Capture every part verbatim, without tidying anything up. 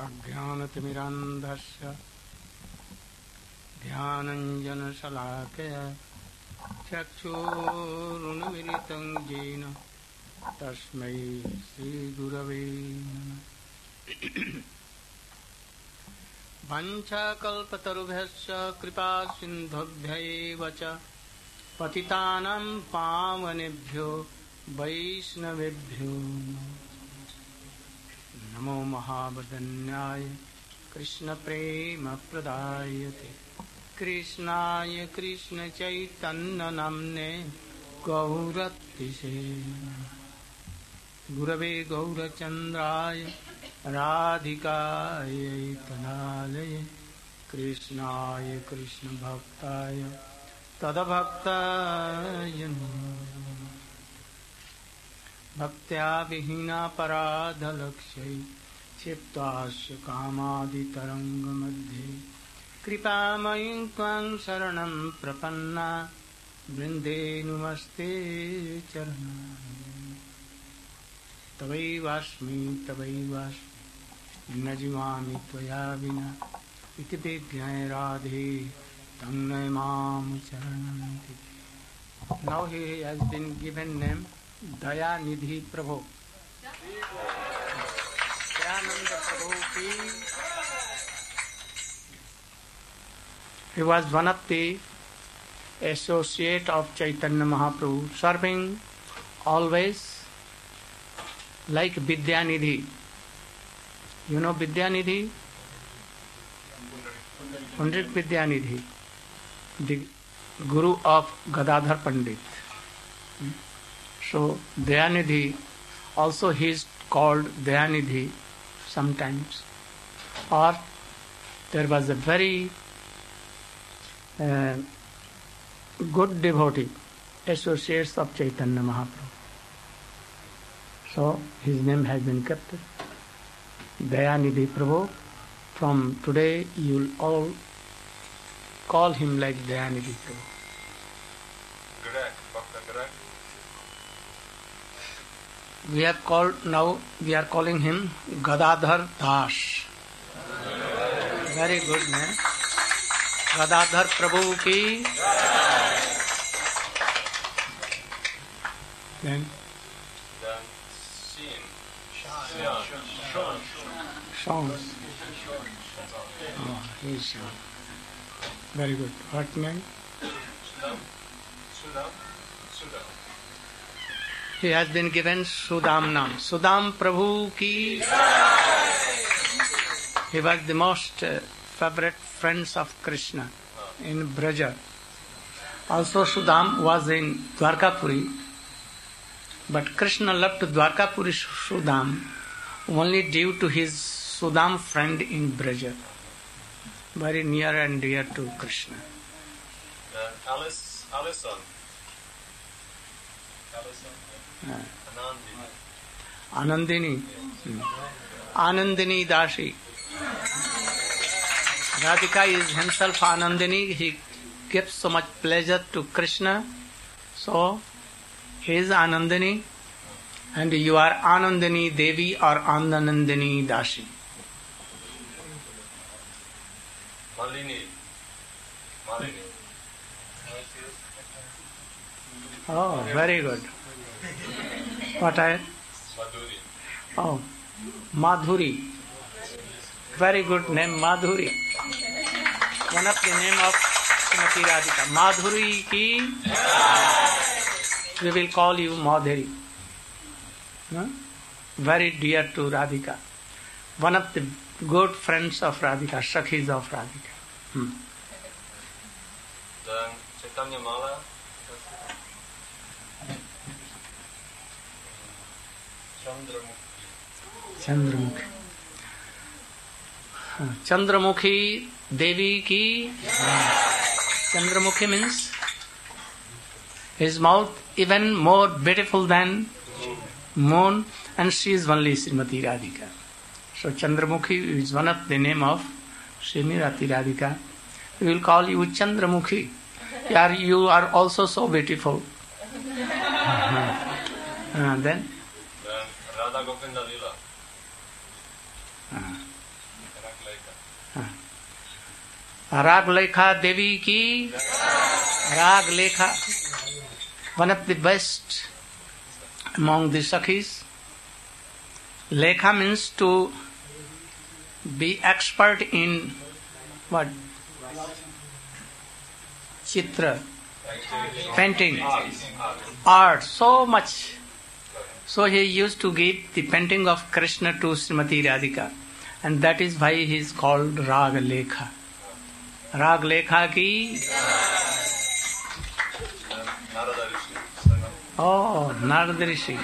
अज्ञानतिमिरान्धस्य ध्यानञ्जनशलाकया चक्षुरुन्मीलितं येन तस्मै श्रीगुरवे नमः। वञ्चाकल्पतरुभ्यश्च कृपासिन्धुभ्यैव च पतितानां पावनेभ्यो वैष्णवेभ्यो नमो महावदन्याय कृष्णप्रेमप्रदायते कृष्णाय कृष्णचैतन्यनाम्ने गौरतिसे गुरवे गौरचन्द्राय राधिकायै तनालये कृष्णाय कृष्णभक्ताय तद्भक्ताय नमः। भक्त्या विहीना पराधलक्ष्यै क्षिप्तास्य कामादितरङ्गमध्ये कृपामयीं त्वां शरणं प्रपन्ना वृन्दे नुमस्ते चरणाम्बुजे। तवैवास्मि तवैवास्मि न जीवामि त्वया विना इति विज्ञाय राधे तं नमाम चरणं दिवे। Now he has been given name Dayanidhi Prabhu. Dayananda Prabhu ki he was one of the associate of Chaitanya Mahaprabhu, serving always like Vidyanidhi. You know Vidyanidhi? Pandit Vidyanidhi, the guru of Gadadhar Pandit. So Dayanidhi, also he is called Dayanidhi sometimes. Or there was a very uh, good devotee, associates of Chaitanya Mahaprabhu. So his name has been kept Dayanidhi Prabhu. From today you will all call him like Dayanidhi Prabhu. Correct, Bhakta, correct. We have called now, we are calling him Gadadhar Das. Very good name. Gadadhar Prabhu ki. Then? Then, Shin. Sean. Sean. Sean. Oh, he is Sean. Very good. What name? Sudam. Sudam. Sudam. He has been given Sudam Nam. Sudam Prabhu ki. He was the most uh, favorite friends of Krishna in Braja. Also Sudam was in Dwarkapuri. But Krishna loved Dwarkapuri Sudam only due to his Sudam friend in Braja. Very near and dear to Krishna. Then Alice, Alison. Alison. Uh, Anandini. Anandini. Hmm. Anandini Dashi. Radhika is himself Anandini. He gives so much pleasure to Krishna. So, he is Anandini. And you are Anandini Devi or Anandini Dashi. Malini. Malini. Oh, very good. What I? Madhuri. Oh, Madhuri. Very good name, Madhuri. One of the name of Srimati Radhika. Madhuri ki. We will call you Madhuri. No? Very dear to Radhika. One of the good friends of Radhika, Sakhis of Radhika. Hmm. Then Chaitanya Mala. Chandramukhi. Chandramukhi. Chandramukhi Devi ki. Chandramukhi means his mouth even more beautiful than moon, and she is only Srimati Radhika. So Chandramukhi is one of the name of Srimati Radhika. We will call you Chandramukhi. You are also so beautiful. Uh, then? Then Radha Govinda Lila. Uh, Raglekha Devi ki Raglekha, one of the best among the Sakhis. Lekha means to be expert in what? Chitra, painting, art, so much. So he used to give the painting of Krishna to Srimati Radhika, and that is why he is called Raglekha. Raglekha ki. Oh, Narada Rishi.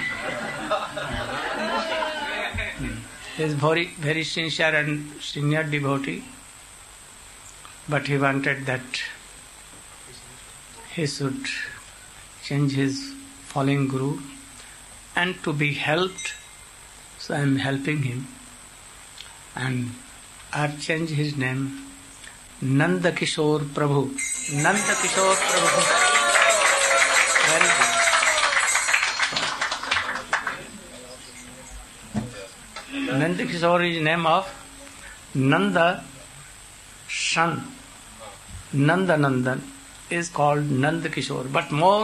He is very, very sincere and senior devotee, but he wanted that he should change his fallen guru and to be helped. So I am helping him, and I have changed his name, Nanda Kishore Prabhu. Nanda Kishore Prabhu. Very good. Nanda Kishore is name of Nanda son. Nanda Nandan is called Nanda Kishore, but more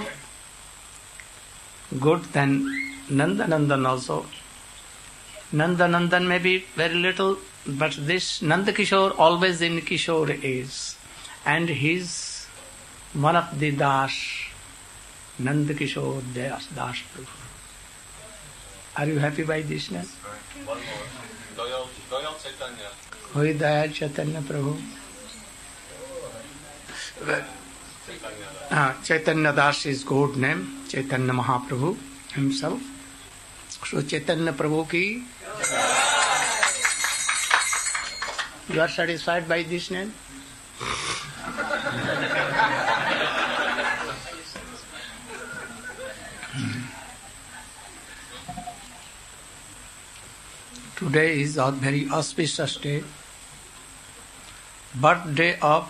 good than Nanda Nandan also. Nanda Nandan may be very little, but this Nanda Kishore always in Kishore is, and he is one of the Das, Nanda Kishore Das, Das Prabhu. Are you happy by this name? One more. Doyal, Doyal Chaitanya. Who is Doyal Chaitanya Prabhu? Chaitanya. Ah, Chaitanya Das is good name. Chaitanya Mahaprabhu himself. So Chaitanya Prabhu ki. You are satisfied by this name? Today is a very auspicious day, birthday of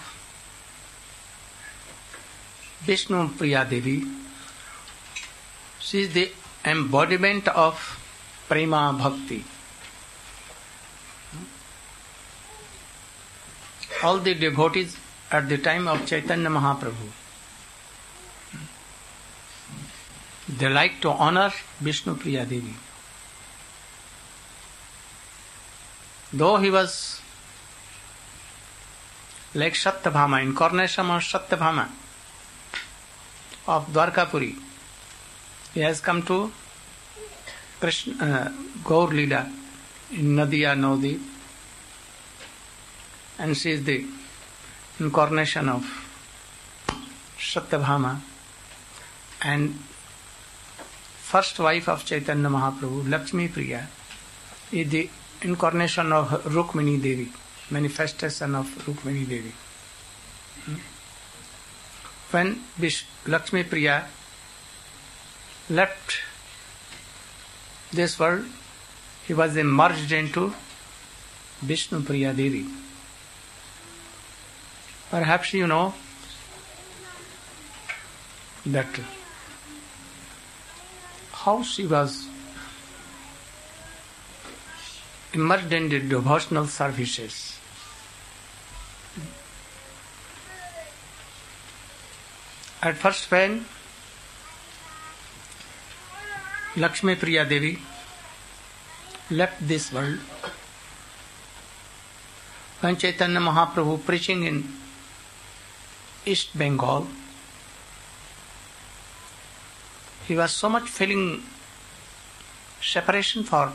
Vishnu Priya Devi. She is the embodiment of Prema Bhakti. All the devotees at the time of Chaitanya Mahaprabhu, they like to honor Vishnu Priya Devi. Though he was like Satyabhama, incarnation of Satyabhama of Dwarkapuri, he has come to Krishna, uh, Gaur Leela in Nadia Nodi, and she is the incarnation of Satyabhama and first wife of Chaitanya Mahaprabhu, Lakshmi Priya, is the incarnation of Rukmini Devi, manifestation of Rukmini Devi. When Lakshmi Priya left this world, he was merged into Vishnu Priya Devi. Perhaps you know that how she was immersed in the devotional services. At first, when Lakshmi Priya Devi left this world, when Chaitanya Mahaprabhu preaching in East Bengal, he was so much feeling separation for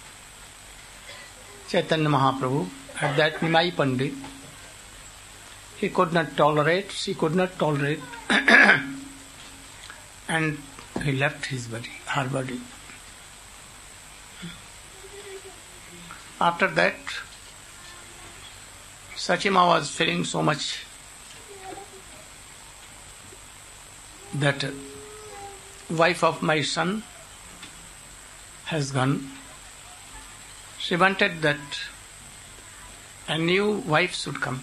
Chaitanya Mahaprabhu at that Nimai Pandit. He could not tolerate, she could not tolerate, and he left his body, her body. After that, Sachima was feeling so much that wife of my son has gone. She wanted that a new wife should come,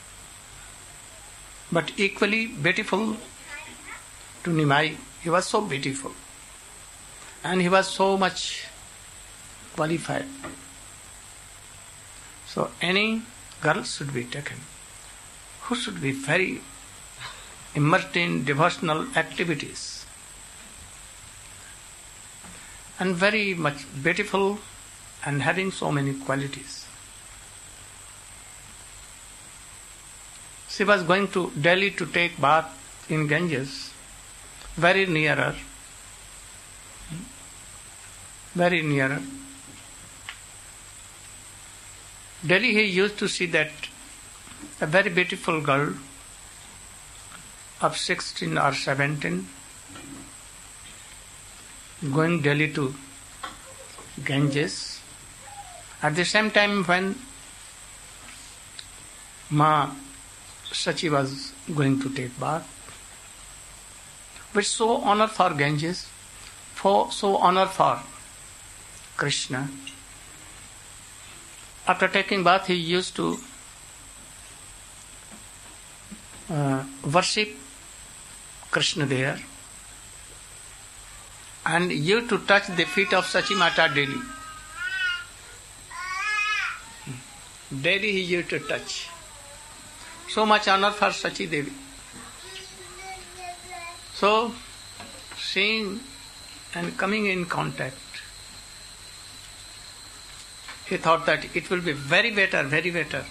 but equally beautiful to Nimai. He was so beautiful and he was so much qualified. So any girl should be taken who should be very immersed in devotional activities and very much beautiful and having so many qualities. She was going to Delhi to take bath in Ganges, very near her, very near her. Delhi, he used to see that a very beautiful girl of sixteen or seventeen going Delhi to Ganges. At the same time when Ma Sachi was going to take bath, which so honor for Ganges, for so honor for Krishna. After taking bath, he used to uh, worship Krishna there, and used to touch the feet of Sachi Mata daily. Daily he used to touch. So much honor for Sachi Devi. So, seeing and coming in contact, he thought that it will be very better, very better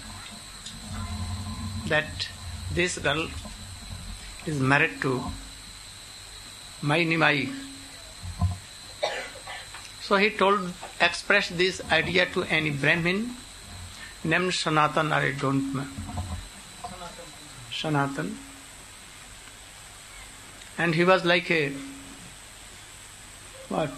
that this girl is married to my Nimai. So he told, expressed this idea to any Brahmin named Sanatan, I don't know. Sanatan. And he was like a, what?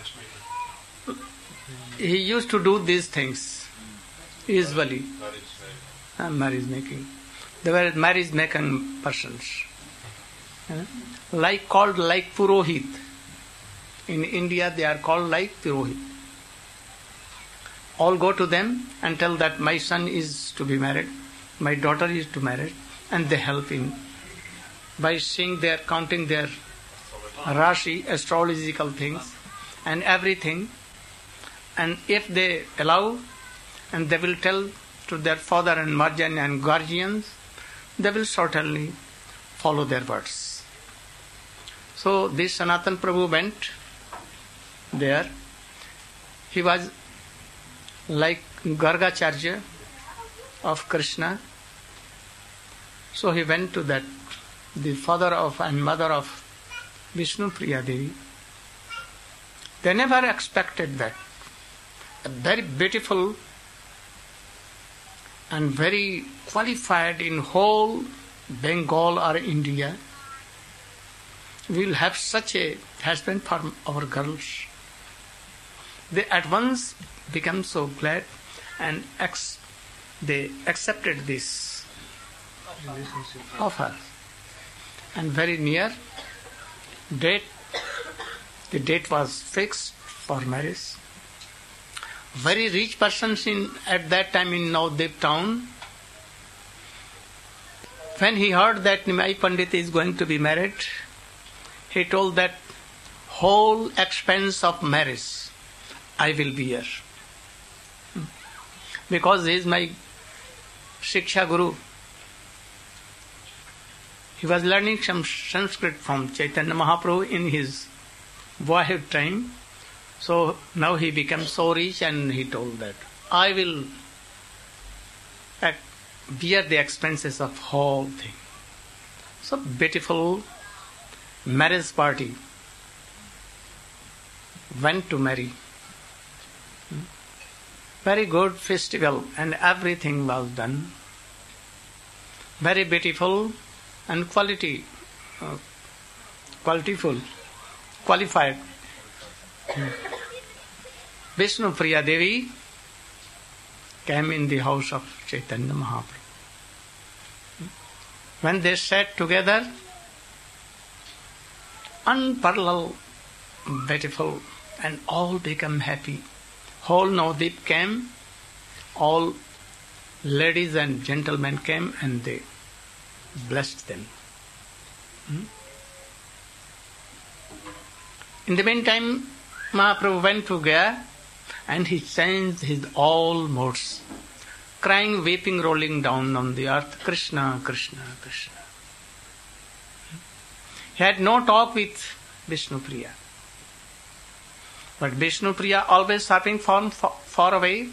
He used to do these things, usually. Uh, marriage making. They were marriage making persons. Uh, like called like Purohit. In India they are called like Purohit. All go to them and tell that my son is to be married, my daughter is to marry, and they help in by seeing their, counting their Rashi, astrological things and everything. And if they allow, and they will tell to their father and mother and guardians, they will certainly follow their words. So this Sanatan Prabhu went there. He was like Gargacharya of Krishna. So he went to that, the father of and mother of Vishnu Priya Devi. They never expected that a very beautiful and very qualified in whole Bengal or India will have such a husband for our girls. They at once became so glad and ex- they accepted this offer. And very near date, the date was fixed for marriage. Very rich persons in at that time in Navdev town, when he heard that Nimai Pandit is going to be married, he told that whole expense of marriage I will bear, because he is my Shiksha Guru. He was learning some Sanskrit from Chaitanya Mahaprabhu in his boyhood time. So now he became so rich and he told that I will bear the expenses of whole thing. So beautiful marriage party went to marry. Very good festival and everything was done. Very beautiful and quality, uh, qualityful, qualified. Vishnu Priya Devi came in the house of Chaitanya Mahaprabhu. When they sat together, unparalleled, beautiful, and all become happy. Whole Navdeep came, all ladies and gentlemen came and they blessed them. Hmm? In the meantime, Mahaprabhu went to Gaya and he changed his all modes. crying, weeping, rolling down on the earth, Krishna, Krishna, Krishna. He had no talk with Vishnupriya. But Vishnupriya always serving from far away,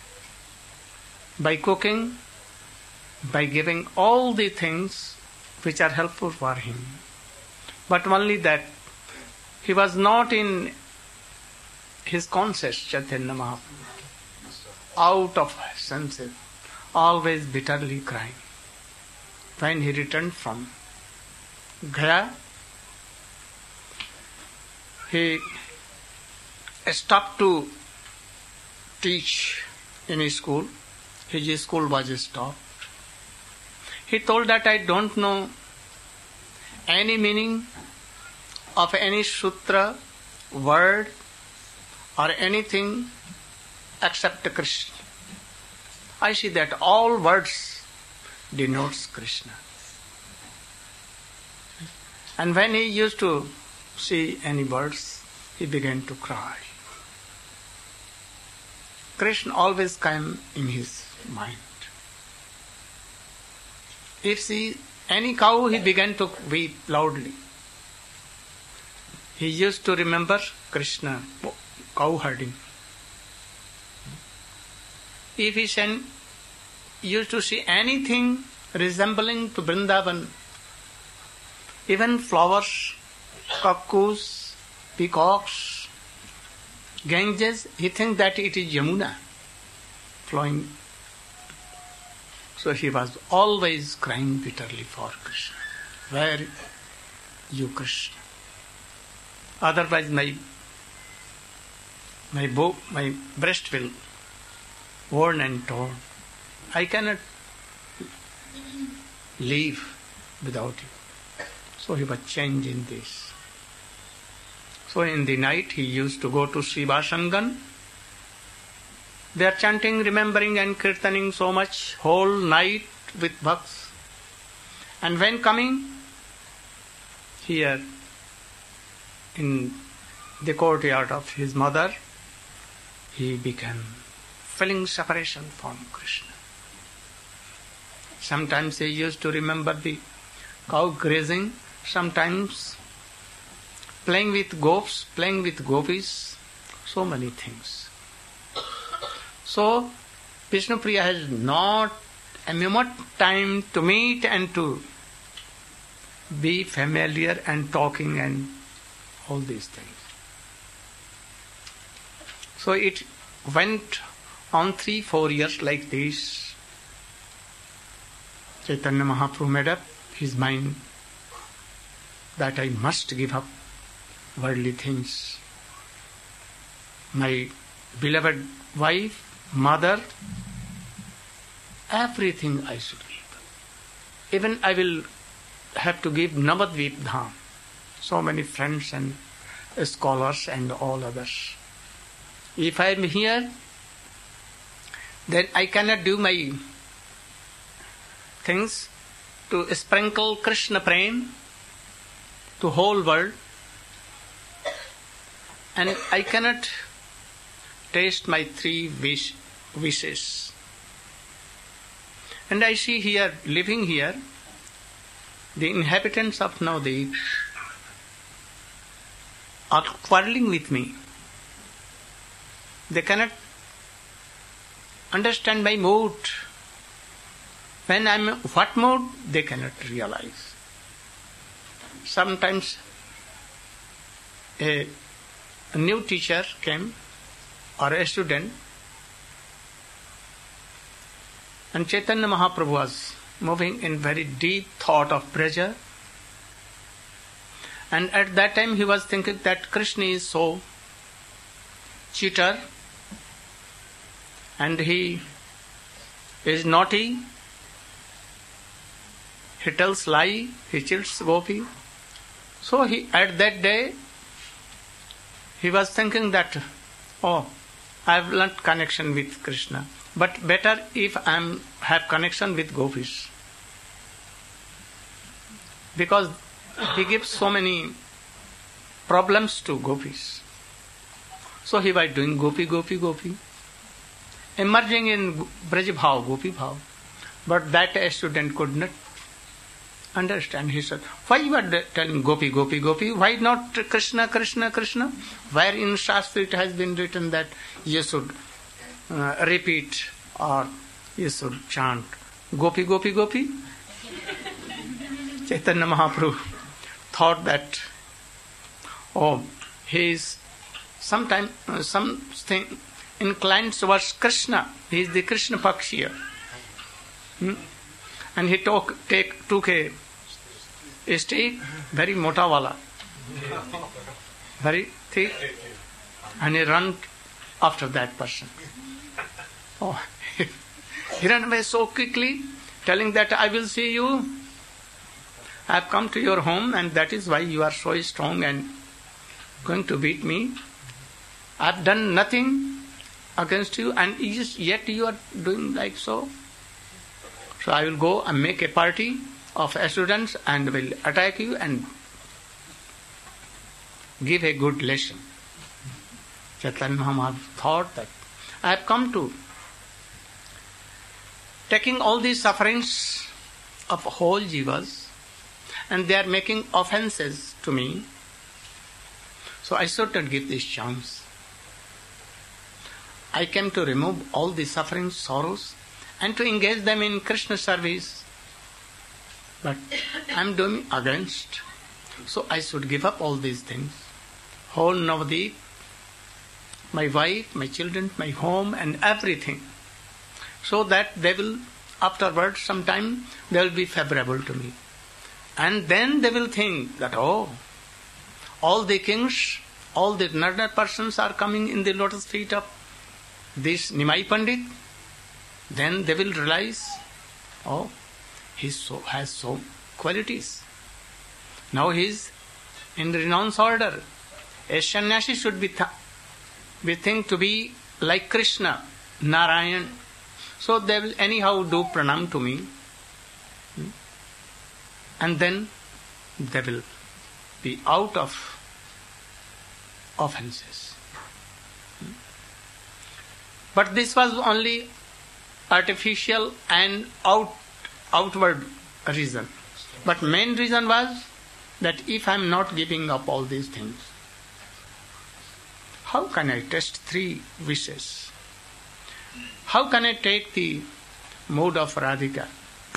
by cooking, by giving all the things which are helpful for him. But only that he was not in his conscious Chaitanya Mahaprabhu, out of senses, always bitterly crying. When he returned from Gaya, he stopped to teach in his school. His school was stopped. He told that I don't know any meaning of any sutra, word, or anything except Krishna. I see that all words denotes Krishna. And when he used to see any words, he began to cry. Krishna always came in his mind. If see any cow, he began to weep loudly. He used to remember Krishna, cow herding. If he sent, used to see anything resembling to Vrindavan, even flowers, cuckoos, peacocks, Ganges, he thinks that it is Yamuna flowing. So he was always crying bitterly for Krishna. Where you, Krishna? Otherwise my my bow, my breast will worn and torn. I cannot live without you. So he was changing this. So in the night he used to go to Srivasangan. They are chanting, remembering and kirtaning so much, whole night with bhaks. And when coming here in the courtyard of his mother, he began feeling separation from Krishna. Sometimes he used to remember the cow grazing, sometimes playing with gops, playing with gopis, so many things. So, Vishnupriya has not a moment time to meet and to be familiar and talking and all these things. So it went on three, four years like this. Chaitanya Mahaprabhu made up his mind that I must give up worldly things. My beloved wife, mother, everything I should give. Even I will have to give Navadvip Dham. So many friends and scholars and all others. If I am here, then I cannot do my things to sprinkle Krishna Prem to whole world. And I cannot taste my three wish, wishes. And I see here, living here, the inhabitants of Navadvip are quarreling with me. They cannot understand my mood. When I am in what mood, they cannot realize. Sometimes a, a new teacher came, or a student, and Chaitanya Mahaprabhu was moving in very deep thought of pleasure. And at that time he was thinking that Krishna is so cheater, and he is naughty, he tells lie, he cheats gopi. So he, at that day, he was thinking that, oh, I have learnt connection with Krishna, but better if I am have connection with gopis, because he gives so many problems to gopis. So he was doing gopi, gopi, gopi. emerging in Braj Bhav, Gopi Bhav. But that a student could not understand. He said, why you are telling Gopi, Gopi, Gopi? Why not Krishna, Krishna, Krishna? Where in Shastra it has been written that you should uh, repeat or you should chant Gopi, Gopi, Gopi? Chaitanya Mahaprabhu thought that, oh, he is sometime, uh, something inclined towards Krishna. He is the Krishna Pakshiya. Hmm? And he took, take, took a, a stick, very mota wala, very thick, and he ran after that person. Oh, he ran away so quickly, telling that I will see you. I have come to your home, and that is why you are so strong and going to beat me. I have done nothing against you, and yet you are doing like so. So I will go and make a party of students and will attack you and give a good lesson. Chaitanya Mahaprabhu thought that I have come to taking all these sufferings of whole jivas, and they are making offenses to me. So I should not give this chance. I came to remove all the sufferings, sorrows, and to engage them in Krishna service. But I am doing against. So I should give up all these things. Whole Navadip, my wife, my children, my home, and everything. So that they will, afterwards, sometime, they will be favorable to me. And then they will think that, oh, all the kings, all the learned persons are coming in the lotus feet of this Nimai Pandit. Then they will realize, oh, he so, has so qualities. Now he is in the renounce order. A sannyasi should be, th- be think to be like Krishna, Narayan. So they will anyhow do pranam to me. And then they will be out of offenses. But this was only artificial and out, outward reason. But main reason was that if I am not giving up all these things, how can I test three wishes? How can I take the mood of Radhika?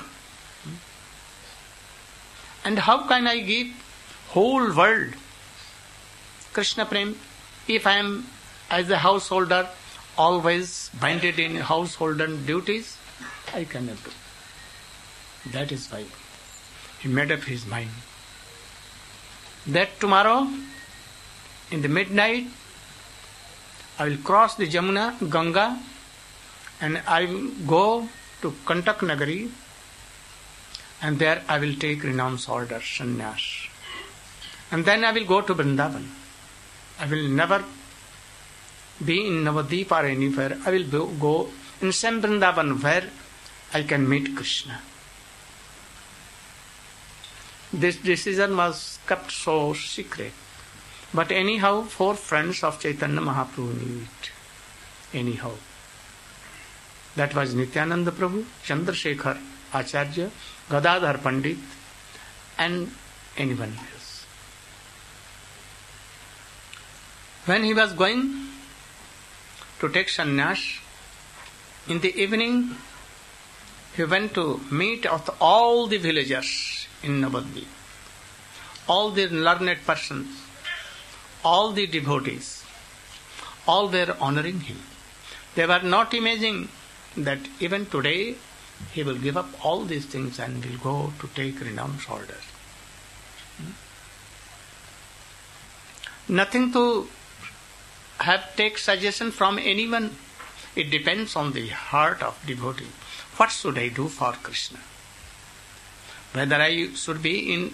And how can I give whole world Krishna Prem if I am as a householder always binded in householder duties? I cannot do. That is why he made up his mind that tomorrow in the midnight I will cross the Jamuna, Ganga, and I will go to Kantak Nagari, and there I will take renounce order, sannyas. And then I will go to Vrindavan. I will never be in Navadip or anywhere. I will go in some Vrindavan where I can meet Krishna. This decision was kept so secret. But anyhow, four friends of Chaitanya Mahaprabhu knew it. Anyhow. That was Nityananda Prabhu, Chandrasekhar Acharya, Gadadhar Pandit, and anyone else. When he was going to take sannyas, in the evening he went to meet of all the villagers in Navadvip, all the learned persons, all the devotees, all were honoring him. They were not imagining that even today he will give up all these things and will go to take renounce order. Hmm? Nothing to have take suggestion from anyone. It depends on the heart of devotee. What should I do for Krishna? Whether I should be in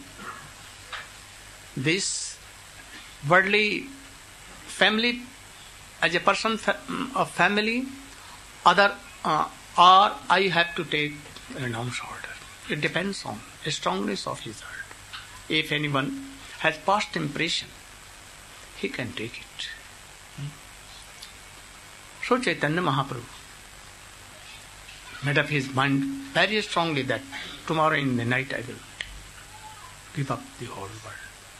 this worldly family as a person of family, other uh, or I have to take renounce order. It depends on the strongness of his heart. If anyone has past impression, he can take it. So Chaitanya Mahaprabhu made up his mind very strongly that tomorrow in the night I will give up the whole world.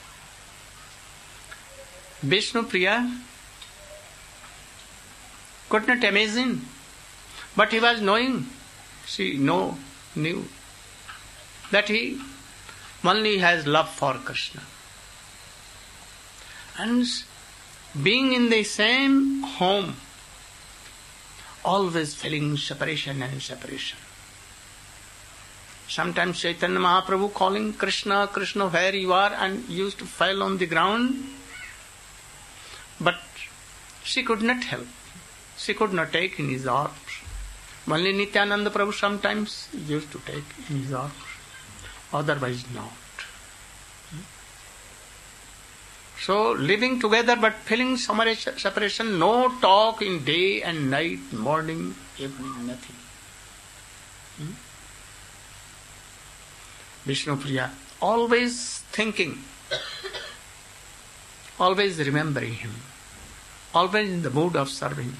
Vishnu Priya could not imagine, but he was knowing, she know, knew that he only has love for Krishna. And being in the same home, always feeling separation and separation. Sometimes Chaitanya Mahaprabhu calling Krishna, Krishna, where you are, and used to fall on the ground. But she could not help. She could not take in his arms. Only Nityananda Prabhu sometimes used to take in his arms. Otherwise not. So living together but feeling separation, no talk in day and night, morning, evening, nothing. Hmm? Vishnu Priya, always thinking, always remembering him, always in the mood of serving.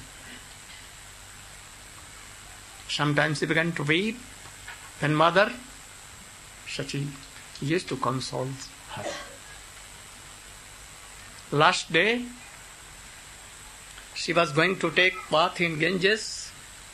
Sometimes he began to weep. Then mother, Sachi, used to console her. Last day, she was going to take bath in Ganges,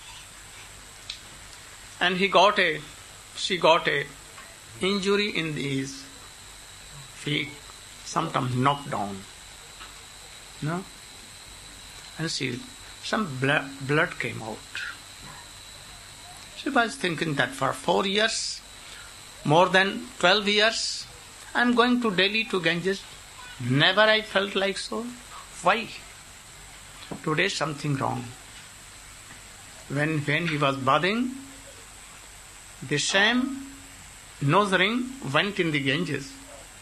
and he got a, she got a injury in his feet, sometimes knocked down. No? And she, some blood, blood came out. She was thinking that for four years, more than twelve years, I am going to Delhi to Ganges. Never I felt like so. Why? Today something wrong. When when he was bathing, the same nose ring went in the Ganges.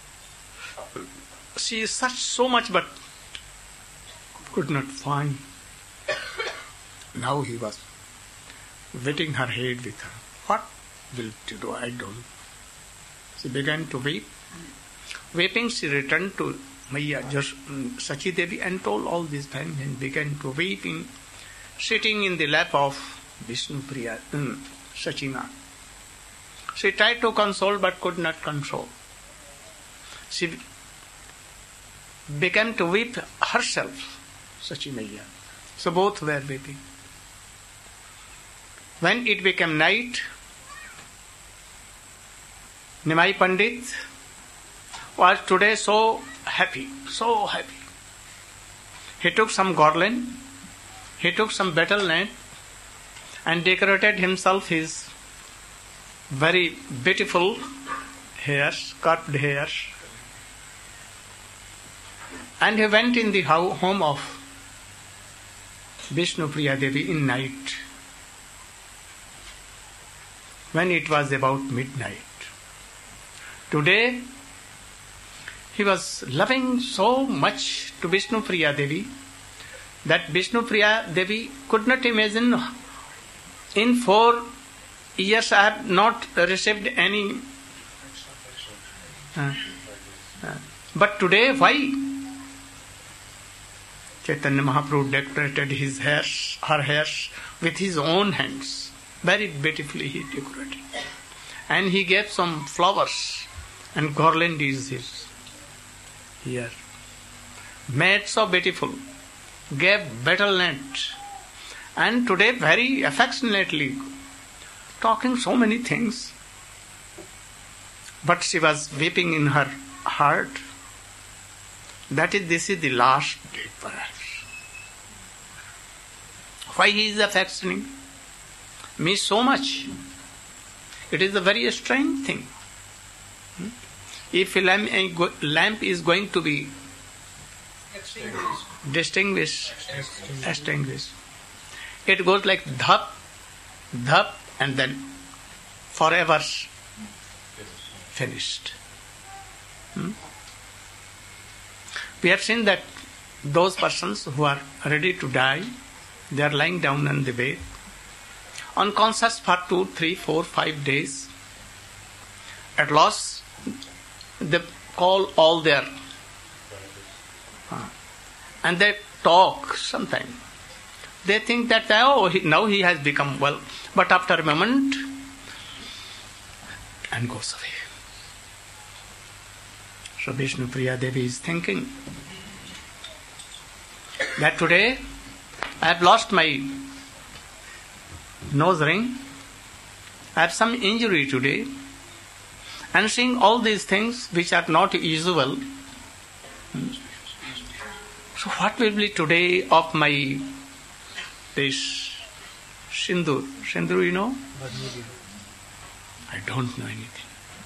She searched so much but could not find. Now he was wetting her head with her. What will you do? I don't. She began to weep. Weeping, she returned to Maya Sachi Devi and told all this time and began to weep, in, sitting in the lap of Vishnu Priya, um, Sachima. She tried to console but could not console. She began to weep herself, Sachi Maya. So both were weeping. When it became night, Nimai Pandit was today so happy, so happy. He took some garland, he took some betel net and decorated himself his very beautiful hairs, curved hairs. And he went in the home of Vishnu Priya Devi in night, when it was about midnight. Today, he was loving so much to Vishnu Priya Devi that Vishnu Priya Devi could not imagine, in four years I have not received any. Uh, uh, but today, why? Chaitanya Mahaprabhu decorated his hairs, her hairs with his own hands. Very beautifully he decorated. And he gave some flowers and garland is his here. Made so beautiful. Gave betel net. And today very affectionately talking so many things. But she was weeping in her heart. That is, this is the last day perhaps. Why he is affectioning me so much? It is a very strange thing. Hmm? If a lamp, a go- lamp is going to be extinguished, distinguished, extinguished, it goes like dhap, dhap, and then forever finished. Hmm? We have seen that those persons who are ready to die, they are lying down on the bed, unconscious for two, three, four, five days. At last, they call all their uh, and they talk sometime. They think that oh, he, now he has become well. But after a moment, and goes away. So Vishnu Priya Devi is thinking that today I have lost my nose ring, I have some injury today, and seeing all these things which are not usual. So what will be today of my this Sindur? Sindur, you know? I don't know anything.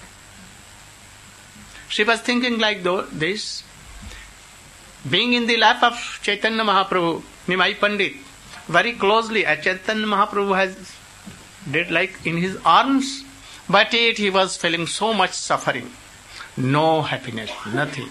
She was thinking like though this, being in the lap of Chaitanya Mahaprabhu, Nimai Pandit, very closely, as Chaitanya Mahaprabhu has did like in his arms, but yet he was feeling so much suffering, no happiness, nothing.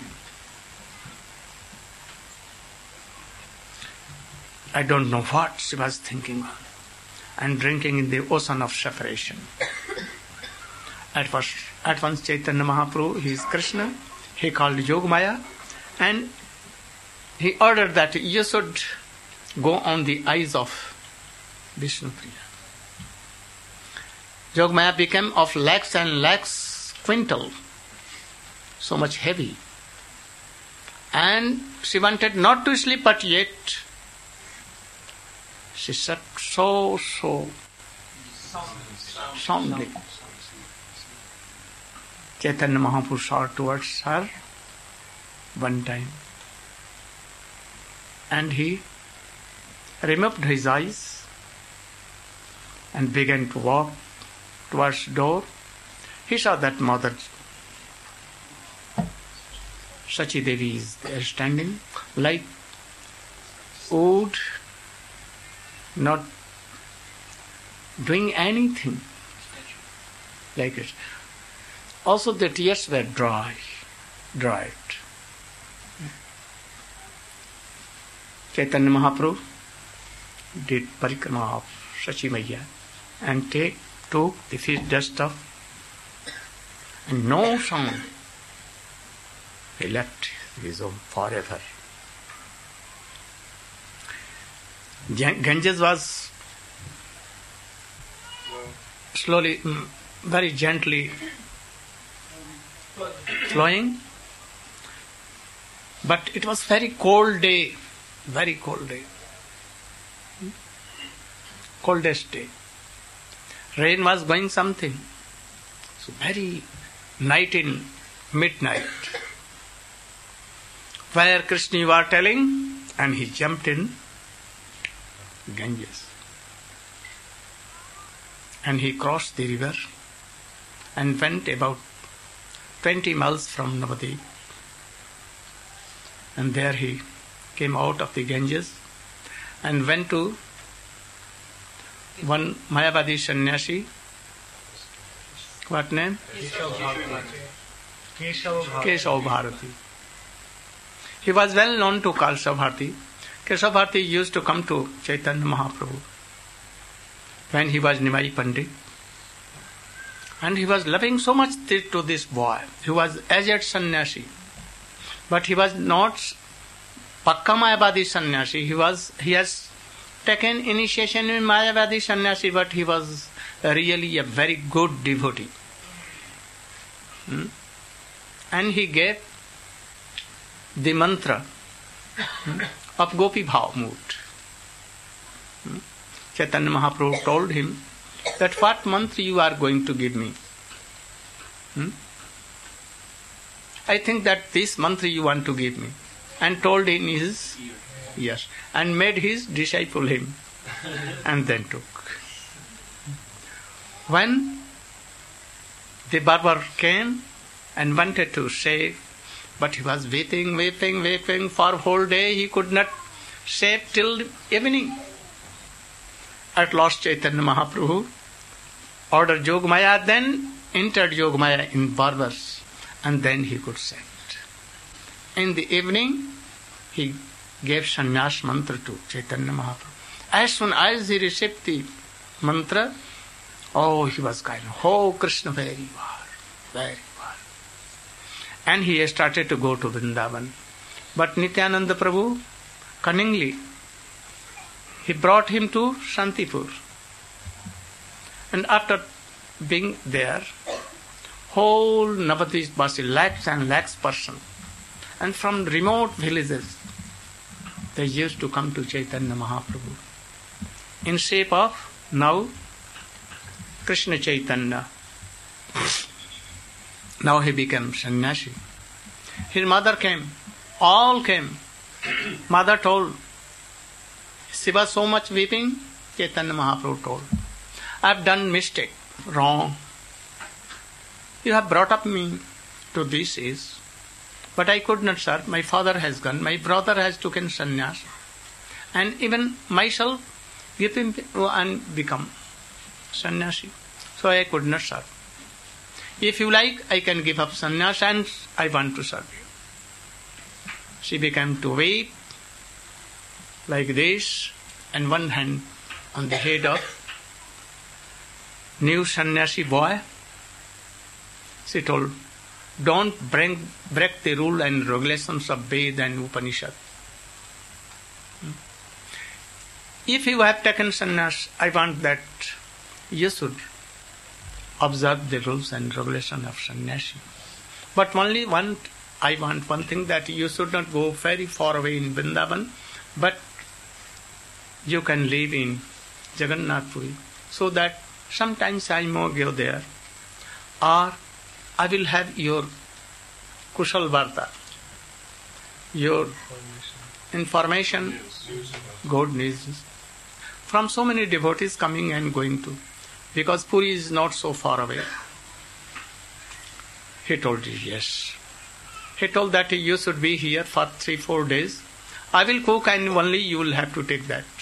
I don't know what she was thinking of, and drinking in the ocean of separation. At first, at once Chaitanya Mahaprabhu, he is Krishna, he called Yogamaya, and he ordered that you should go on the eyes of Vishnu Priya. Yogamaya became of lakhs and lakhs quintal, so much heavy. And she wanted not to sleep, but yet she slept so, so soundly. Chaitanya Mahaprabhu saw towards her one time, and he removed his eyes and began to walk towards the door. He saw that Mother Sachi Devi is there standing like wood, not doing anything like it. Also the tears were dry, dried. Chaitanya Mahaprabhu did parikrama of Sachi Maiya and take, took the feet dust off, and no sound. He left his home forever. Ganges was slowly, very gently flowing, but it was very cold day, very cold day, coldest day. Rain was going something, so very night in midnight, where Krishna you are telling, and he jumped in Ganges. And he crossed the river and went about twenty miles from Navadip. And there he came out of the Ganges and went to one Mayavadi sannyasi. What name? Keshav Bharati. He was well known to Keshav Bharati. Keshav Bharati used to come to Chaitanya Mahaprabhu when he was Nimai Pandit. And he was loving so much to this boy. He was aged sannyasi. But he was not Pakka Mayavadi sannyasi. He was, he has taken initiation in Mayavadi sannyasi, but he was really a very good devotee. Hmm? And he gave the mantra hmm, of Gopi Bhav mood. Hmm? Chaitanya Mahaprabhu told him that what mantra you are going to give me. Hmm? I think that this mantra you want to give me. And told him his yes, and made his disciple him, and then took. When the barber came and wanted to shave, but he was weeping, weeping, weeping for whole day. He could not shave till evening. At last Chaitanya Mahaprabhu ordered Yogamaya, then entered Yogamaya in barbers, and then he could shave. In the evening, he gave sannyas mantra to Chaitanya Mahaprabhu. As soon as he received the mantra, oh, he was kind. Oh, Krishna, very well, very well. And he started to go to Vrindavan. But Nityananda Prabhu, cunningly, he brought him to Shantipur. And after being there, whole Navadvip Vasi, lakhs and lakhs person, and from remote villages, they used to come to Chaitanya Mahaprabhu in shape of now Krishna Chaitanya. Now he became sannyasi. His mother came, all came. Mother told, she was so much weeping, Chaitanya Mahaprabhu told, I have done mistake, wrong. You have brought up me to this age, but I could not serve. My father has gone, my brother has taken sannyas, and even myself give him and become sannyasi. So I could not serve. If you like, I can give up sannyas and I want to serve you. She began to weep like this, and one hand on the head of new sannyasi boy. She told, don't bring, break the rule and regulations of Veda and Upanishad. If you have taken sannyas, I want that you should observe the rules and regulations of sannyasi. But only one, I want one thing, that you should not go very far away in Vrindavan, but you can live in Jagannath Puri, so that sometimes I may go there, or I will have your Kushal Varta, your information, good news, from so many devotees coming and going to, because Puri is not so far away. He told you, yes. He told that you should be here for three, four days. I will cook and only you will have to take that.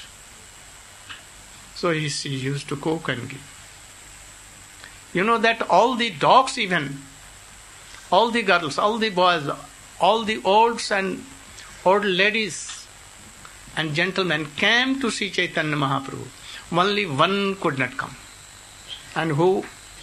So he, he used to cook and give. You know that all the dogs even, all the girls, all the boys, all the olds and old ladies and gentlemen came to see Chaitanya Mahaprabhu. Only one could not come. And who?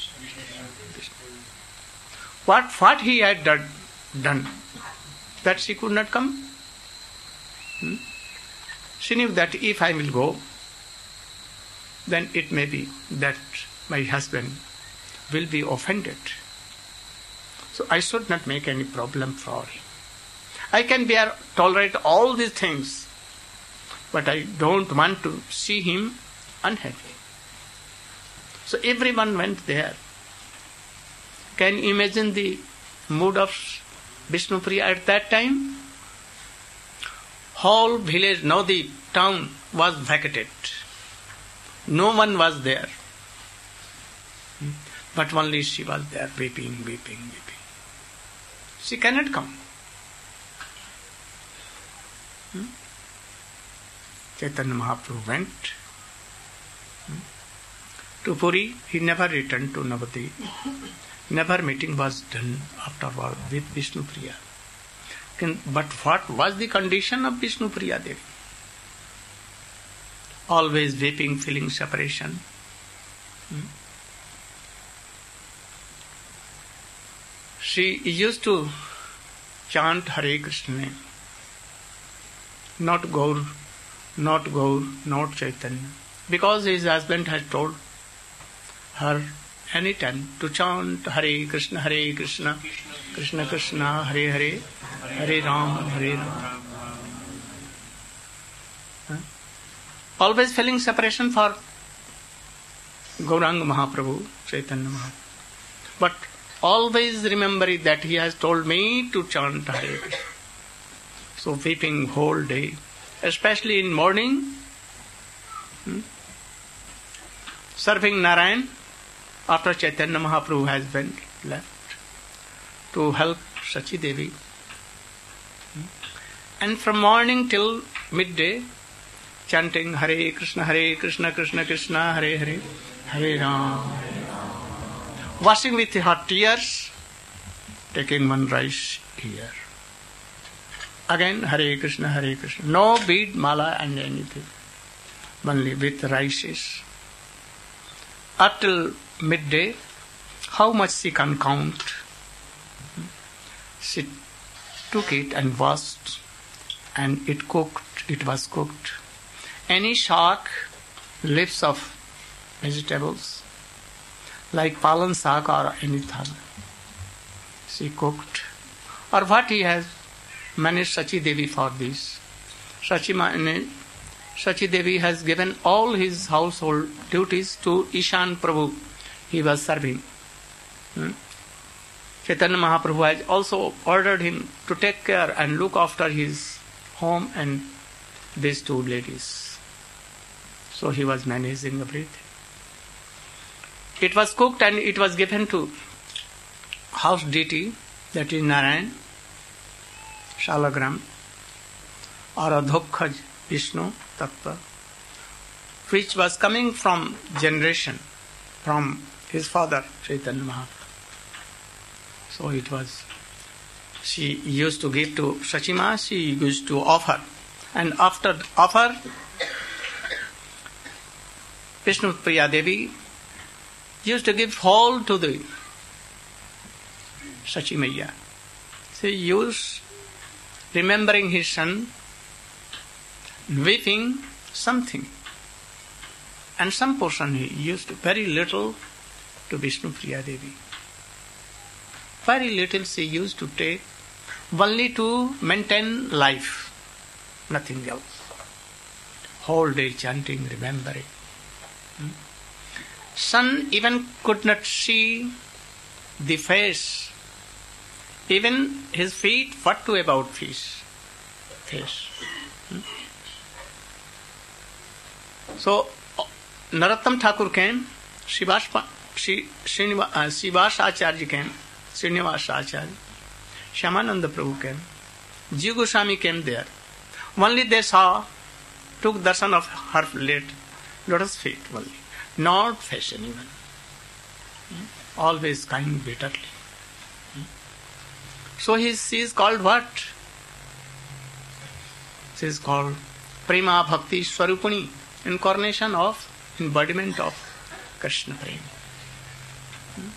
What, what he had done, done that she could not come? Hmm? She knew that if I will go, then it may be that my husband will be offended. So I should not make any problem for him. I can bear, tolerate all these things, but I don't want to see him unhappy. So everyone went there. Can you imagine the mood of Vishnupriya at that time? Whole village, now the town was vacated. No one was there. But only she was there, weeping, weeping, weeping. She cannot come. Hmm? Chaitanya Mahaprabhu went hmm? to Puri. He never returned to Navadvip. Never meeting was done afterward with Vishnupriya. But what was the condition of Vishnupriya Devi? Always weeping, feeling separation. Hmm? She used to chant Hare Krishna name. Not Gaur, not Gaur, not Chaitanya. Because his husband had told her any time to chant Hare Krishna, Hare Krishna, Krishna Krishna, Hare Hare, Hare Ram, Hare Ram. Huh? Always feeling separation for Gauranga Mahaprabhu, Chaitanya Mahaprabhu. But always remembering that he has told me to chant Hare Krishna. So weeping whole day, especially in morning, hmm? serving Narayan after Chaitanya Mahaprabhu has been left to help Sachi Devi. Hmm? And from morning till midday, chanting Hare Krishna, Hare Krishna, Krishna Krishna, Hare Hare, Hare Ram. Washing with her tears, taking one rice here. Again Hare Krishna, Hare Krishna. No bead, mala and anything. Only with rices. Up till midday, how much she can count? She took it and washed, and it cooked, it was cooked. Any shark, leaves of vegetables, like palan sak or anything. She cooked. Or what he has managed Sachi Devi for this. Sachi, Sachi Devi has given all his household duties to Ishan Prabhu. He was serving. Hmm? Chaitanya Mahaprabhu has also ordered him to take care and look after his home and these two ladies. So he was managing everything. It was cooked and it was given to house deity, that is Narayan, Shalagram, or Adhokhaj Vishnu Tattva, which was coming from generation, from his father, Chaitanya Mahaprabhu. So it was, she used to give to Sachima, she used to offer. And after offer, Vishnu Priya Devi used to give whole to the Sachimaya. She used, remembering his son, weeping something. And some portion he used very little to Vishnu Priya Devi. Very little she used to take, only to maintain life, nothing else. Whole day chanting, remembering. Hmm? Son even could not see the face, even his feet, what to about face? Face. Hmm? So, Narottam Thakur came, Shivas, Srinivas, uh, Shivas Acharya came, Srinivas Acharya, Shyamananda Prabhu came, Jiva Goswami came there. Only they saw, took darshan of her late lotus feet only, not face anyone. Hmm? Always kind bitterly. Hmm? So he, she is called what? She is called Prema Bhakti Swarupani, incarnation of, embodiment of Krishna Prema. Hmm?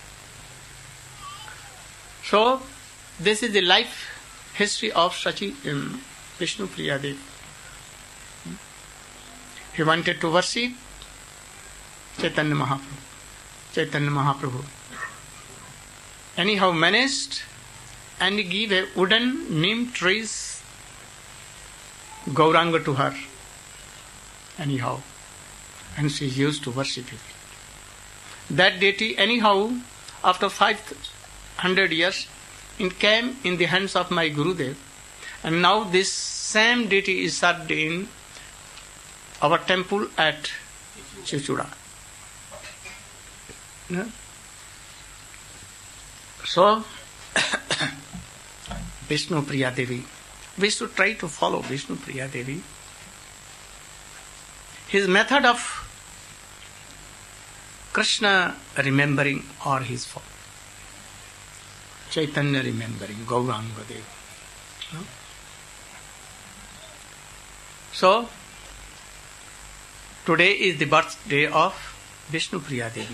So, this is the life history of Sachi um, Vishnu Priya Devi. Hmm? He wanted to worship Chaitanya Mahaprabhu. Chaitanya Mahaprabhu. Anyhow managed and give a wooden neem trees Gauranga to her. Anyhow. And she used to worship it. That deity, anyhow, after five hundred years, it came in the hands of my Gurudev. And now this same deity is served in our temple at Chichura. No? So, Vishnu Priya Devi. We should try to follow Vishnu Priya Devi. His method of Krishna remembering or his form. Chaitanya remembering, Gauranga Devi. No? So, today is the birthday of Vishnu Priya Devi.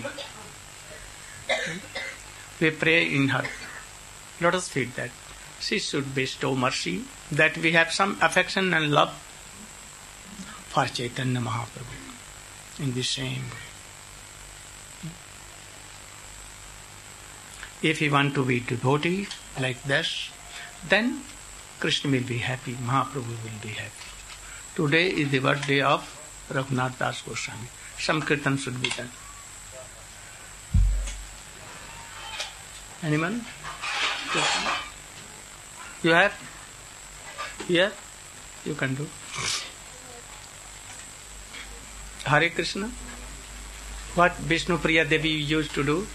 We pray in her. Let us feed that. She should bestow mercy, that we have some affection and love for Chaitanya Mahaprabhu in the same way. If we want to be devotee like this, then Krishna will be happy, Mahaprabhu will be happy. Today is the birthday of Raghunath Das Goswami. Some kirtan should be done. Anyone? You have? Here? You can do. Hare Krishna. What Vishnu Priya Devi used to do?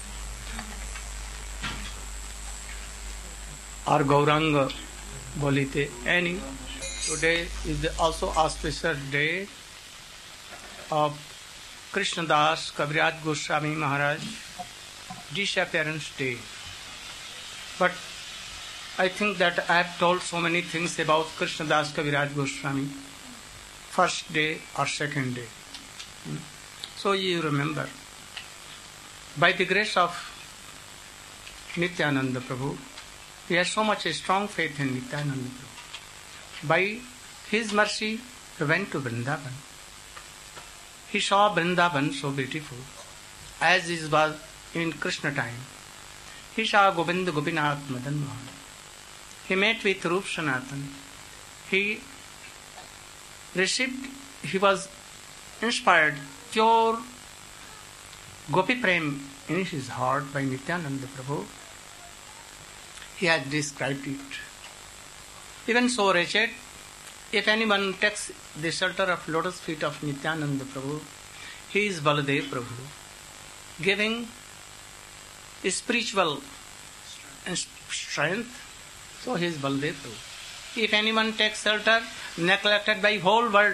Or Gauranga Bolite. Any. Today is the also auspicious day of Krishna Das Kaviraj Goswami Maharaj disappearance day. But I think that I have told so many things about Krishna Das Kaviraj Goswami. First day or second day. So you remember. By the grace of Nityananda Prabhu, he has so much a strong faith in Nityananda Prabhu. By his mercy, he went to Vrindavan. He saw Vrindavan so beautiful. as it was in Krishna time. He saw Govinda Gopinath Madan Mohan. He met with Rup Sanatan. He received, he was inspired, pure Gopi Prem in his heart by Nityananda Prabhu. He has described it. Even so wretched, if anyone takes the shelter of lotus feet of Nityananda Prabhu, he is Baladev Prabhu, giving spiritual strength, so he is Baladev Prabhu. If anyone takes shelter, neglected by whole world,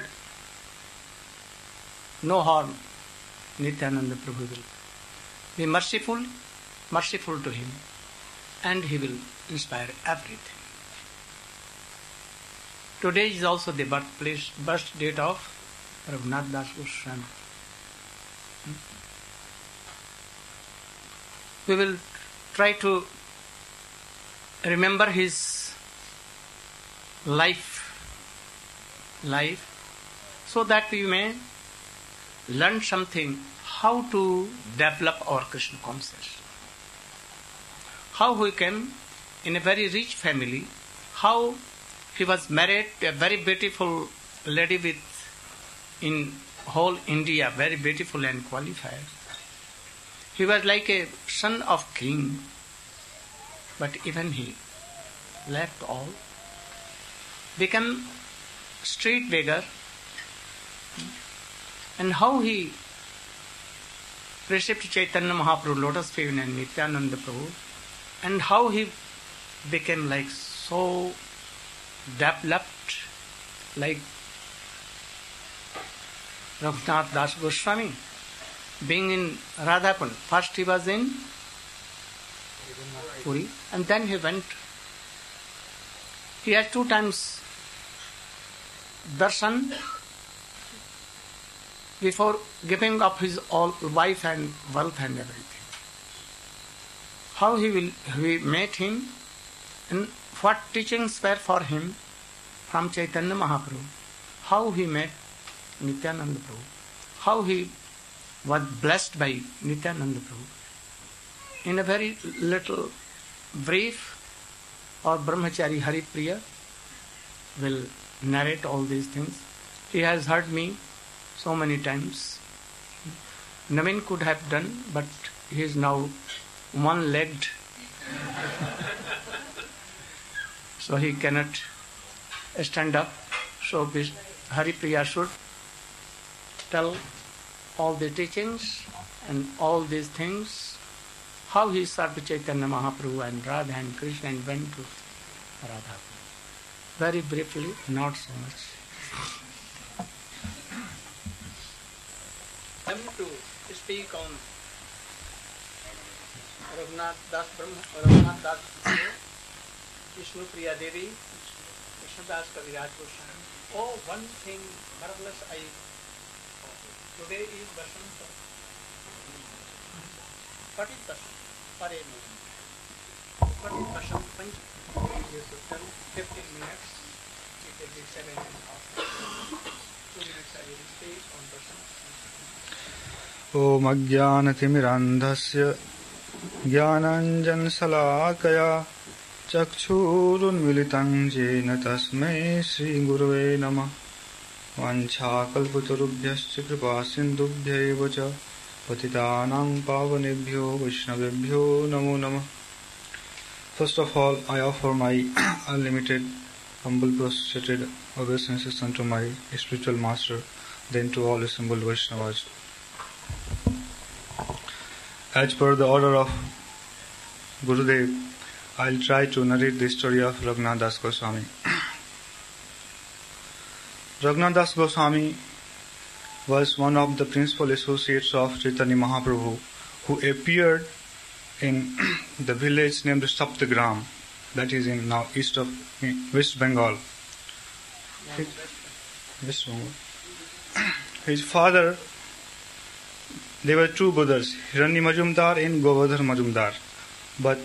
no harm, Nityananda Prabhu will be merciful, merciful to him, and he will inspire everything. Today is also the birthplace, birth date of Raghunath Das Goswami. We will try to remember his life, life, so that we may learn something how to develop our Krishna consciousness. How we came in a very rich family, how he was married to a very beautiful lady with in whole India, very beautiful and qualified. He was like a son of king, but even he left all, became street beggar, and how he received Chaitanya Mahaprabhu, Lotus Feet and Nityananda Prabhu, and how he became like so developed, like Raghunath Das Goswami, being in Radhakund. First he was in Puri, and then he went. He had two times darshan before giving up his all wife and wealth and everything. How he will we met him, and what teachings were for him from Chaitanya Mahaprabhu. How he met Nityananda Prabhu. How he was blessed by Nityananda Prabhu. In a very little brief, our Brahmachari Hari Priya will narrate all these things. He has heard me so many times. Navin could have done, but he is now one-legged. So he cannot stand up. So Hari Priya should tell all the teachings and all these things, how he served Chaitanya Mahaprabhu and Radha and Krishna and went to Radha. Very briefly, not so much. I am to speak on Raghunath Das Brahma, Raghunath Das Vishnu Priya Devi, Krishna Das Kaviraj Goswami. Oh, one thing marvelous I today is Vasanta. What is Vasanta? For a moment. What is Vasanta Panchami? You should tell fifteen minutes. It will be seven and a half. Two minutes I will speak on Vasanta. Om Ajnanatimirandhasya Jnananjansalakaya Chakshurunmilitam Jena Tasmai Sri Gurave Namah Vanchakalpatarubhyascha Kripasindubhya Cha Patitanam Pavanebhyo Vaishnavebhyo Namo Namah. First of all, I offer my unlimited, humble, prostrated obeisances unto my spiritual master, then to all assembled Vaishnavas. As per the order of Gurudev, I will try to narrate the story of Raghunath Das Goswami. Raghunath Das Goswami was one of the principal associates of Chaitanya Mahaprabhu, who appeared in the village named Saptagram, that is in now east of West Bengal. West Bengal. His father, they were two brothers, Hiranya Majumdar and Govardhan Majumdar. But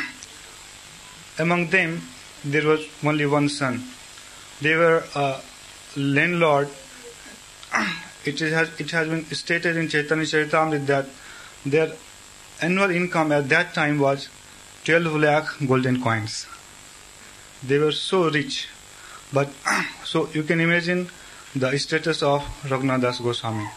among them, there was only one son. They were a landlord. It has, it has been stated in Chaitanya Charitamrita that their annual income at that time was twelve lakh golden coins. They were so rich. But so you can imagine the status of Raghunath Das Goswami.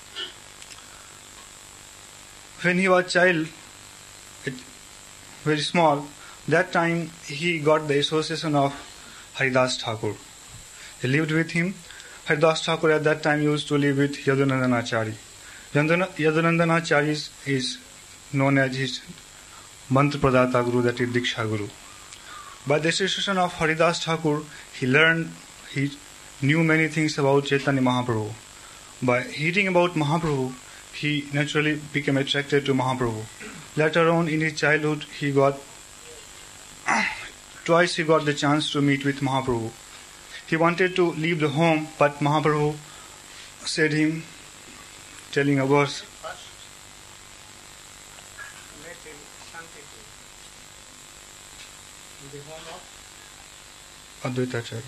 When he was a child, it, very small, that time he got the association of Haridas Thakur. He lived with him. Haridas Thakur at that time used to live with Yadunandana Acharya. Yadunandana Acharya is, is known as his Mantra Pradata Guru, that is Diksha Guru. By the association of Haridas Thakur, he learned, he knew many things about Chaitanya Mahaprabhu. By hearing about Mahaprabhu, he naturally became attracted to Mahaprabhu. Later on in his childhood, he got twice he got the chance to meet with Mahaprabhu. He wanted to leave the home, but Mahaprabhu said him, telling a verse, Advaita Acharya.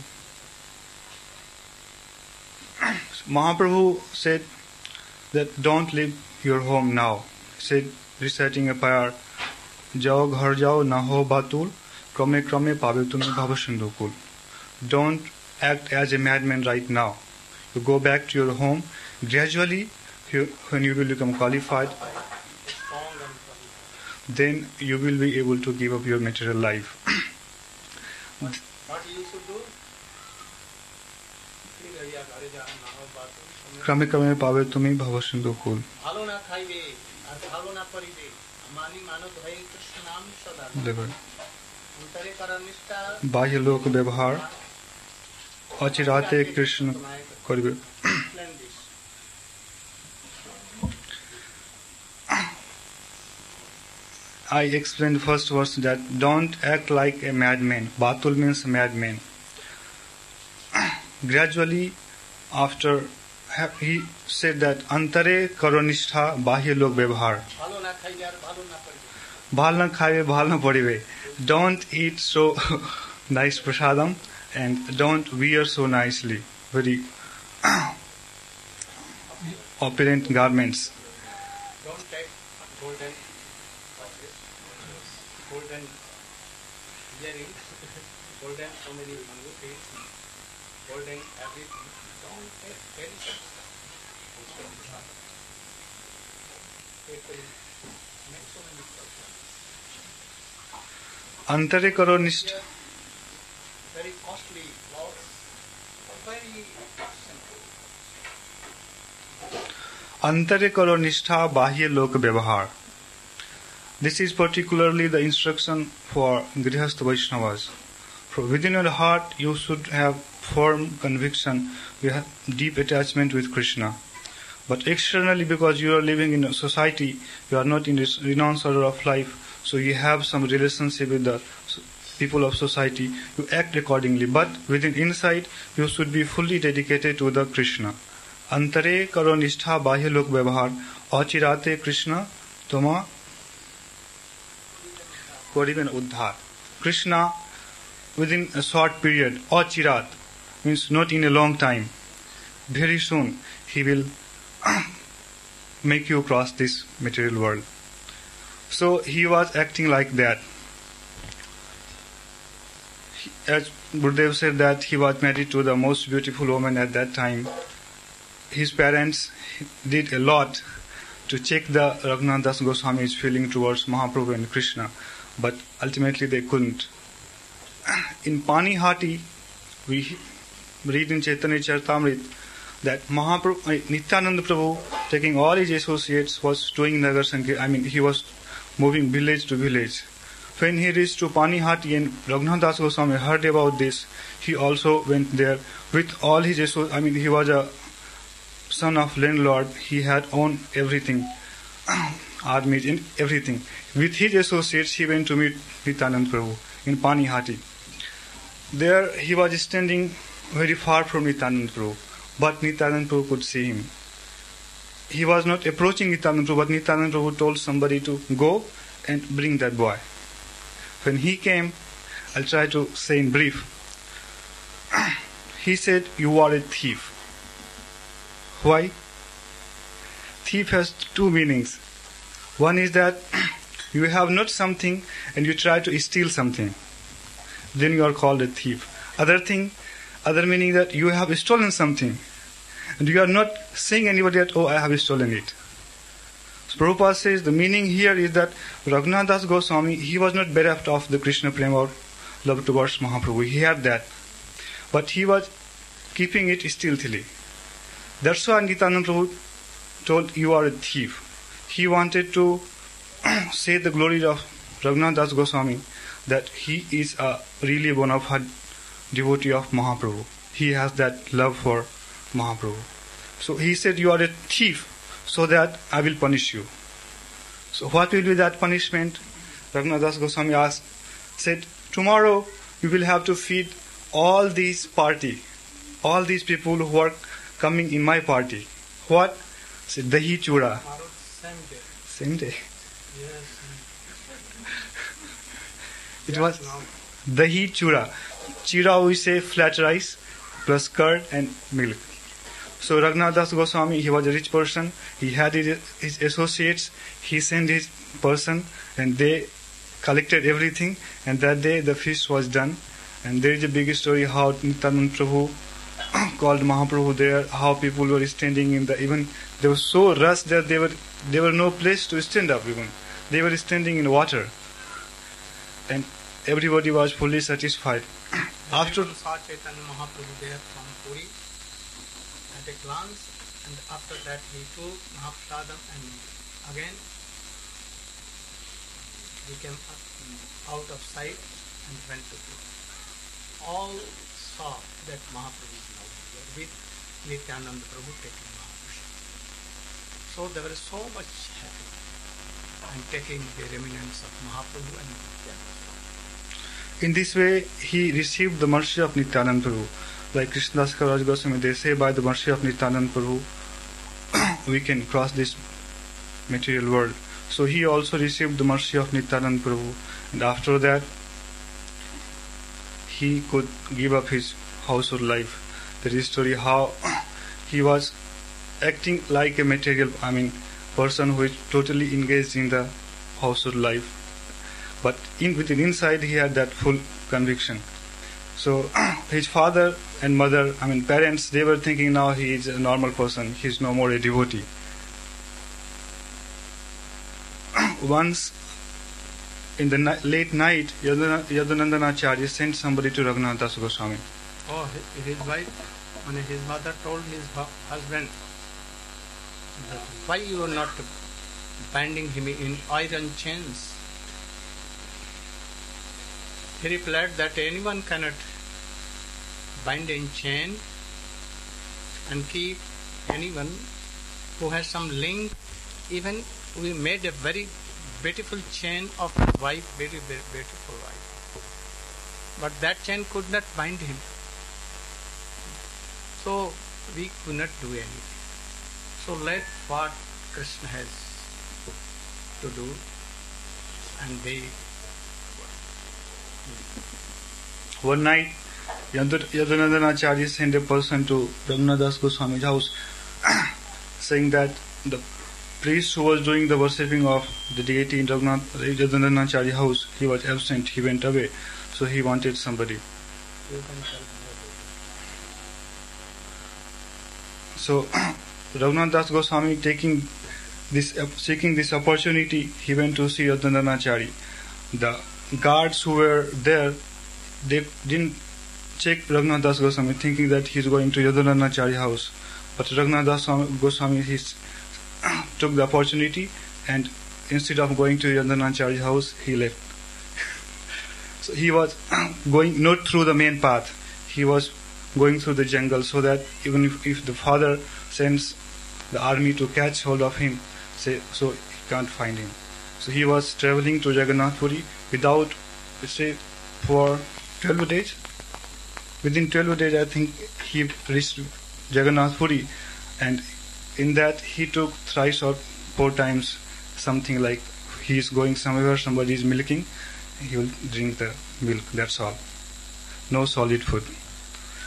Mahaprabhu said that don't leave your home now. He said, reciting a prayer, Jao ghar jao na ho batul, krame krame pabe tumi bhavasindukul. Don't act as a madman right now. You go back to your home. Gradually, you, when you will become qualified, then you will be able to give up your material life. What you should do? Krame krame pabe tumi bhavasindukul. बाह्य लोक व्यवहार अचिराते Krishna करिबे. I explained first verse that don't act like a madman. Batul means madman. Gradually, after he said that antare karonistha bahya lok vyavahar. Bhal na khaibe, bhal na padibe. Don't eat so nice prasadam and don't wear so nicely, very opulent garments. Don't take golden golden earrings, golden so many things, golden everything. Don't take very make so many problems. Antare karo nishtha. Very costly clothes, very simple. Antare karo nishtha bahya lok vyavahar. This is particularly the instruction for Grihastha Vaishnavas. For within your heart, you should have firm conviction, you have deep attachment with Krishna. But externally, because you are living in a society, you are not in this renounced order of life, so you have some relationship with the people of society, you act accordingly. But within inside, you should be fully dedicated to the Krishna. Antare karo nishtha bahya lok vyavahar, achirate Krishna toma koriben uddhar. Krishna, within a short period, achirat, means not in a long time, very soon he will make you cross this material world. So he was acting like that. As Gurudev said that he was married to the most beautiful woman at that time. His parents did a lot to check the Raghunath Das Goswami's feeling towards Mahaprabhu and Krishna, but ultimately they couldn't. In Panihati, we read in Chaitanya Charitamrita that Mahaprabhu, Nityananda Prabhu, taking all his associates, was doing Nagar Sankirtan. I mean, he was moving village to village. When he reached to Panihati and Raghunath Das Goswami heard about this, he also went there with all his associates. I mean, he was a son of landlord. He had owned everything, armies and everything. With his associates, he went to meet Nityananda Prabhu in Panihati. There he was standing very far from Nityananda Prabhu, but Nityananda Prabhu could see him. He was not approaching Nityananda Prabhu, but Nityananda Prabhu told somebody to go and bring that boy. When he came, I'll try to say in brief. He said, "You are a thief." Why? Thief has two meanings. One is that you have not something and you try to steal something. Then you are called a thief. Other thing, other meaning that you have stolen something. And you are not saying anybody that, oh, I have stolen it. So Prabhupada says the meaning here is that Raghunath Das Goswami, he was not bereft of the Krishna Prema or love towards Mahaprabhu. He had that. But he was keeping it stealthily. That's why Nityananda Prabhu told, you are a thief. He wanted to say the glory of Raghunath Das Goswami, that he is a really bona fide devotee of Mahaprabhu. He has that love for Mahaprabhu. So he said, you are a thief, so that I will punish you. So what will be that punishment? Raghunath Das Goswami asked, said, tomorrow you will have to feed all these party, all these people who are coming in my party. What? Said, dahi chura. Same day. Same day. Yes. It was dahi chura. Chira we say flat rice plus curd and milk. So Raghunath Das Goswami, he was a rich person. He had his, his associates. He sent his person and they collected everything. And that day the feast was done. And there is a big story how Nityananda Prabhu called Mahaprabhu there, how people were standing in the, even they were so rushed that they were there were no place to stand up even. They were standing in water. And everybody was fully satisfied. After saw Chaitanya Mahaprabhu there from Puri at a glance, and after that he took Mahaprasadam and again he came out of sight and went to Puri. All saw that Mahaprabhu is now there with Nityananda Prabhu taking Mahaprasad. So they were so much happy and taking the remnants of Mahaprabhu and Nityananda. In this way, he received the mercy of Nityananda Prabhu. Like Krishnadas Kaviraj Goswami, they say by the mercy of Nityananda Prabhu, we can cross this material world. So he also received the mercy of Nityananda Prabhu. And after that, he could give up his household life. There is a story how he was acting like a material, I mean, person who is totally engaged in the household life. But in within inside he had that full conviction. So his father and mother, I mean parents, they were thinking now he is a normal person, he is no more a devotee. Once in the ni- late night, Yadunandana Acharya sent somebody to Raghunath Das Goswami. Oh, his wife, when his mother told his husband, why you are not binding him in iron chains? He replied that anyone cannot bind in chain and keep anyone who has some link. Even we made a very beautiful chain of his wife, very, very beautiful wife. But that chain could not bind him. So we could not do anything. So let what Krishna has to do, and they. One night, Yadunandana Acharya sent a person to Raghunath Das Goswami's house saying that the priest who was doing the worshipping of the deity in Raghunath Yadunandana Acharya's house, he was absent, he went away. So he wanted somebody. So Raghunath Das Goswami taking this, seeking this opportunity, he went to see Yadunandana Acharya. The guards who were there, they didn't check Raghunath Das Goswami, thinking that he is going to Yadunandana Acharya's house. But Raghunath Das Goswami he took the opportunity, and instead of going to Yadunandana Acharya's house, he left. So he was going not through the main path, he was going through the jungle, so that even if, if the father sends the army to catch hold of him, say, so he can't find him. So he was traveling to Jagannath Puri without, say, for twelve days. Within twelve days, I think he reached Jagannath Puri, and in that he took thrice or four times something like he is going somewhere, somebody is milking, he will drink the milk, that's all. No solid food.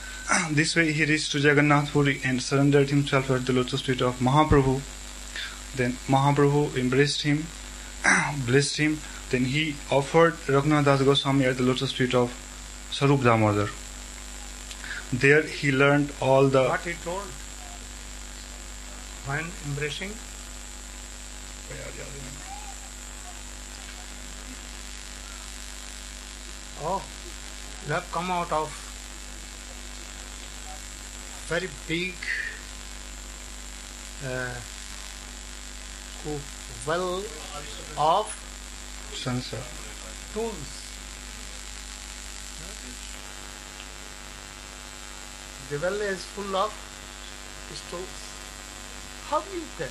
This way he reached to Jagannath Puri and surrendered himself at the lotus feet of Mahaprabhu. Then Mahaprabhu embraced him, blessed him. Then he offered Raghunath Das Goswami at the lotus feet of Sarup Damodar. There he learned all the... What he told when embracing? Oh, you have come out of very big uh, well of Sansar. tools. The well is full of stones. How you can?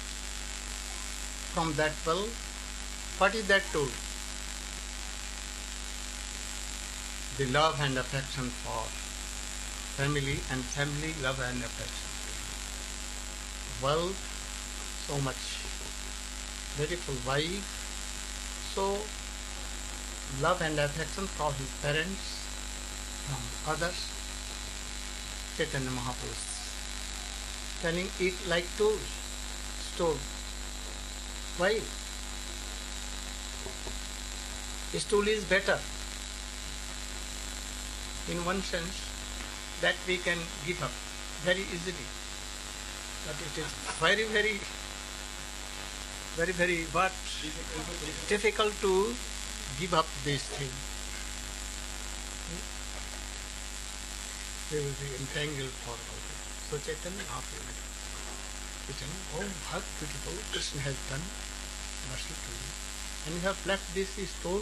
From that well, what is that tool? The love and affection for family and family love and affection. Well, so much beautiful wife, so love and affection for his parents, from others. Chaitanya Mahaprabhu telling it like tools, stone. Why? Stool is better in one sense that we can give up very easily. But it is very, very, very, very what? Difficult to give up this thing. They will be entangled for all. So Chaitanya Mahaprabhu, Chaitanya, oh, how beautiful Krishna has done mercy to you. And you have left this stone,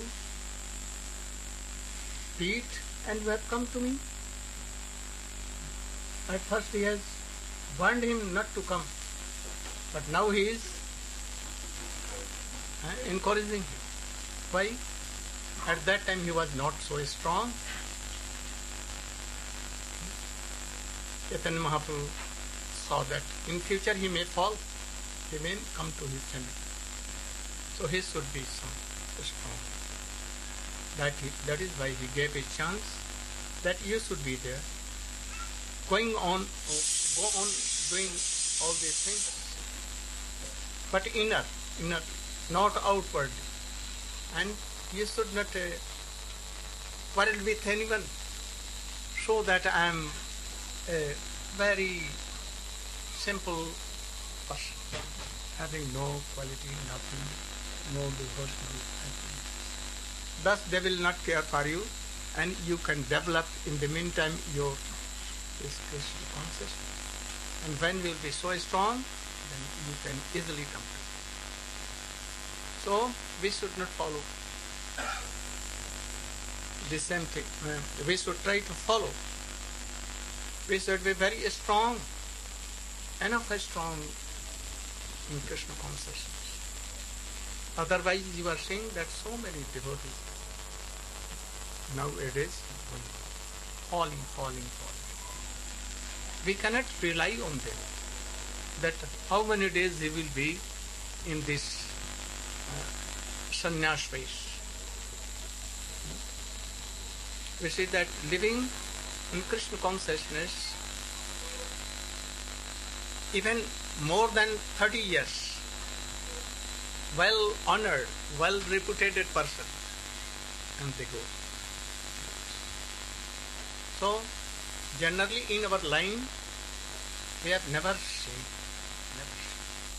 feet, and you have come to me. At first he has warned him not to come, but now he is uh, encouraging him. Why? At that time he was not so strong. Chaitanya Mahaprabhu saw that in future he may fall, he may come to his family. So he should be some strong. That, he, that is why he gave a chance that you should be there. Going on, go on doing all these things. But inner, inner, not outward. And you should not uh, quarrel with anyone. Show that I am a very simple person, having no quality, nothing, no devotional activity. Thus they will not care for you, and you can develop in the meantime your this Krishna consciousness. And when you will be so strong, then you can easily come to it. So we should not follow the same thing. We should try to follow. We should be very strong, enough strong in Krishna consciousness. Otherwise you are seeing that so many devotees nowadays falling, falling, falling. We cannot rely on them. That how many days they will be in this uh, sannyas phase. We see that living in Krishna consciousness, even more than thirty years, well honored, well reputed person, and they go. So, generally in our line, we have never seen, never seen.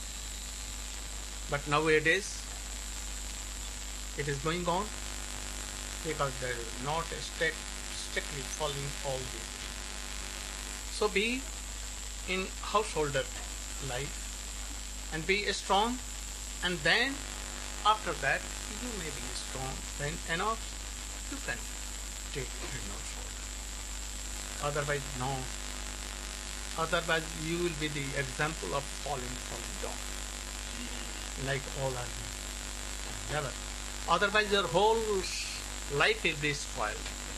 But nowadays, it is going on because they are not strict, strictly following all these. So be in householder life and be strong, and then after that you may be strong, then enough you can take in household. Otherwise no. Otherwise you will be the example of falling, falling down. Like all are never. Otherwise your whole life will be spoiled.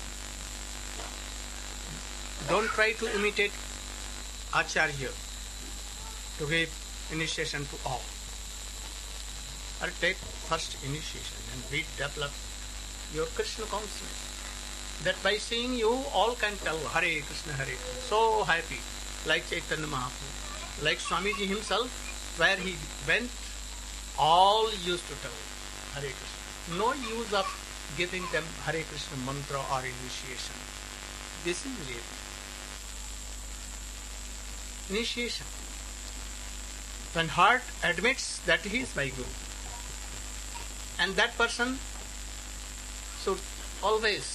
Don't try to imitate Acharya to give initiation to all. Or take first initiation and we develop your Krishna consciousness. That by seeing you, all can tell Hare Krishna, Hare Krishna. So happy, like Chaitanya Mahaprabhu, like Swamiji himself. where he went, all used to tell Hare Krishna. No use of giving them Hare Krishna mantra or initiation. This is real. Initiation. When heart admits that he is my Guru, and that person should always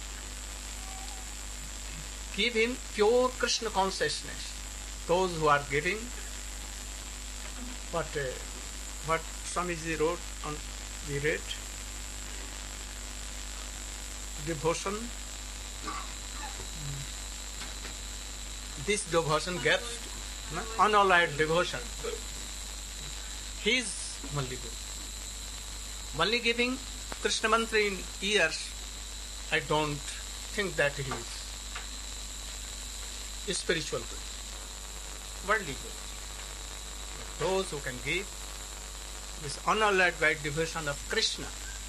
give him pure Krishna consciousness. Those who are giving what uh, what Swamiji wrote on the read, devotion. This devotion gets no, unalloyed devotion. He is only good. Only giving Krishna mantra in ears, I don't think that he is spiritual good, worldly good. Those who can give this unalloyed by devotion of Krishna,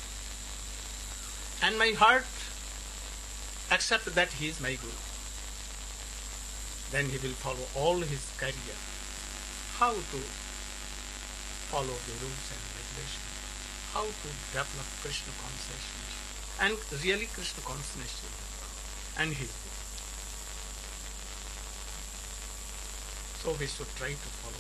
and my heart accept that he is my Guru, then he will follow all his career. How to follow the rules and regulations, how to develop Krishna consciousness, and really Krishna consciousness, and his Guru. So we should try to follow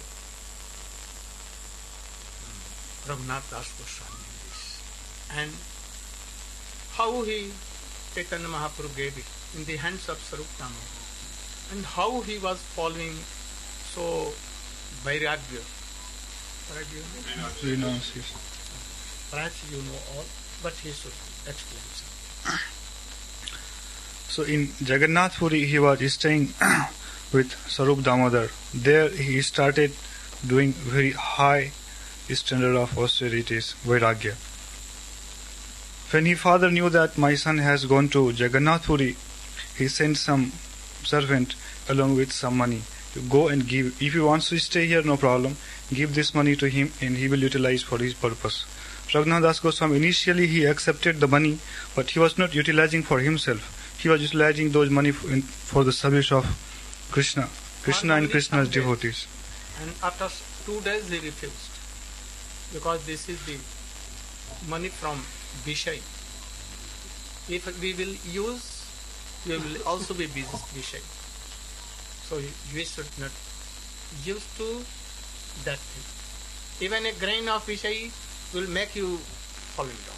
Raghunath Das Goswami in this. And how he, Chaitanya Mahaprabhu gave it in the hands of Sarup Damodar, and how he was following so Vairagya. Renunciation. Perhaps you know all, but he should explain something. So in Jagannath Puri he was staying with Sarup Damodar. There he started doing very high standard of austerities, Vairagya. When his father knew that my son has gone to Jagannath Puri, he sent some servant along with some money to go and give. If he wants to stay here, no problem. Give this money to him and he will utilize for his purpose. Raghunath Das Goswami, initially he accepted the money, but he was not utilizing for himself. He was utilizing those money for the service of Krishna, Krishna and Krishna's devotees. And after two days he refused, because this is the money from Vishai. If we will use, we will also be Vishai. So we should not use to that thing. Even a grain of Vishai will make you falling down.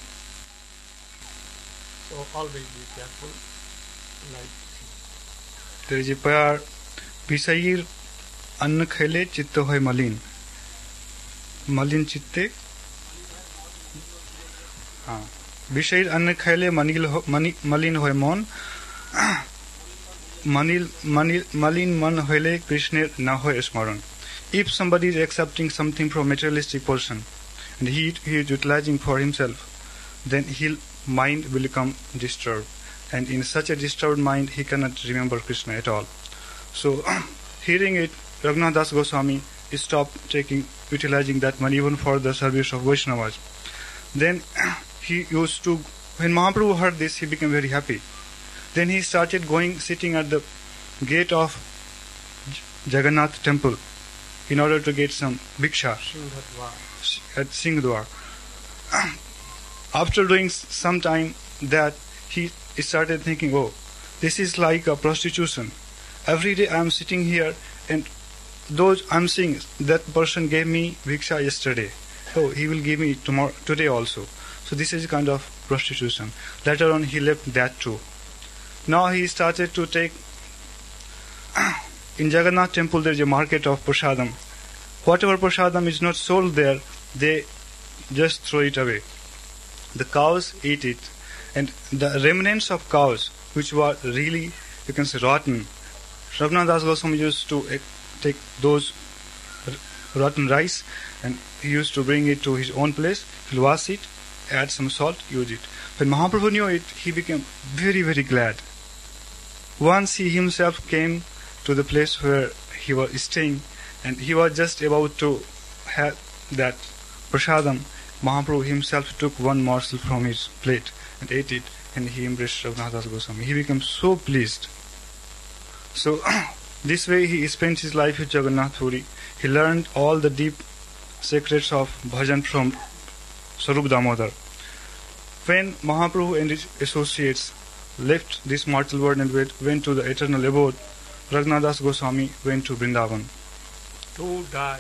So always be careful. Like there is a prayer, Vishayir anna khele chitta hoy malin. Malin chitte. हाँ विषय अन्न खैले मनिल मनि मलिन होय मन मनिल मनिल मलिन मन होले कृष्ण न होय स्मरण. If somebody is accepting something from materialistic person and he, he is utilizing for himself, then his mind will become disturbed, and in such a disturbed mind he cannot remember Krishna at all. So hearing it, Raghunath Das Goswami stopped taking utilizing that money even for the service of Vaishnavas. Then he used to, when Mahaprabhu heard this, he became very happy. Then he started going, sitting at the gate of Jagannath temple in order to get some bhiksha at Singhdwar. After doing some time that, he started thinking, oh, this is like a prostitution. Every day I am sitting here and those I am seeing, that person gave me bhiksha yesterday. So he will give me tomorrow, today also. So this is kind of prostitution. Later on he left that too. Now he started to take, in Jagannath temple there is a market of prasadam. Whatever prasadam is not sold there, they just throw it away. The cows eat it, and the remnants of cows, which were really, you can say, rotten, Raghunath Das Goswami used to take those rotten rice and he used to bring it to his own place, he'll wash it, add some salt, use it. When Mahaprabhu knew it, he became very, very glad. Once he himself came to the place where he was staying and he was just about to have that prasadam, Mahaprabhu himself took one morsel from his plate and ate it, and he embraced Raghunath Das Goswami. He became so pleased. So this way he spent his life with Jagannath Puri. He learned all the deep secrets of bhajan from Sarup Damodar. When Mahaprabhu and his associates left this mortal world and went to the eternal abode, Raghunathdas Goswami went to Vrindavan. To die.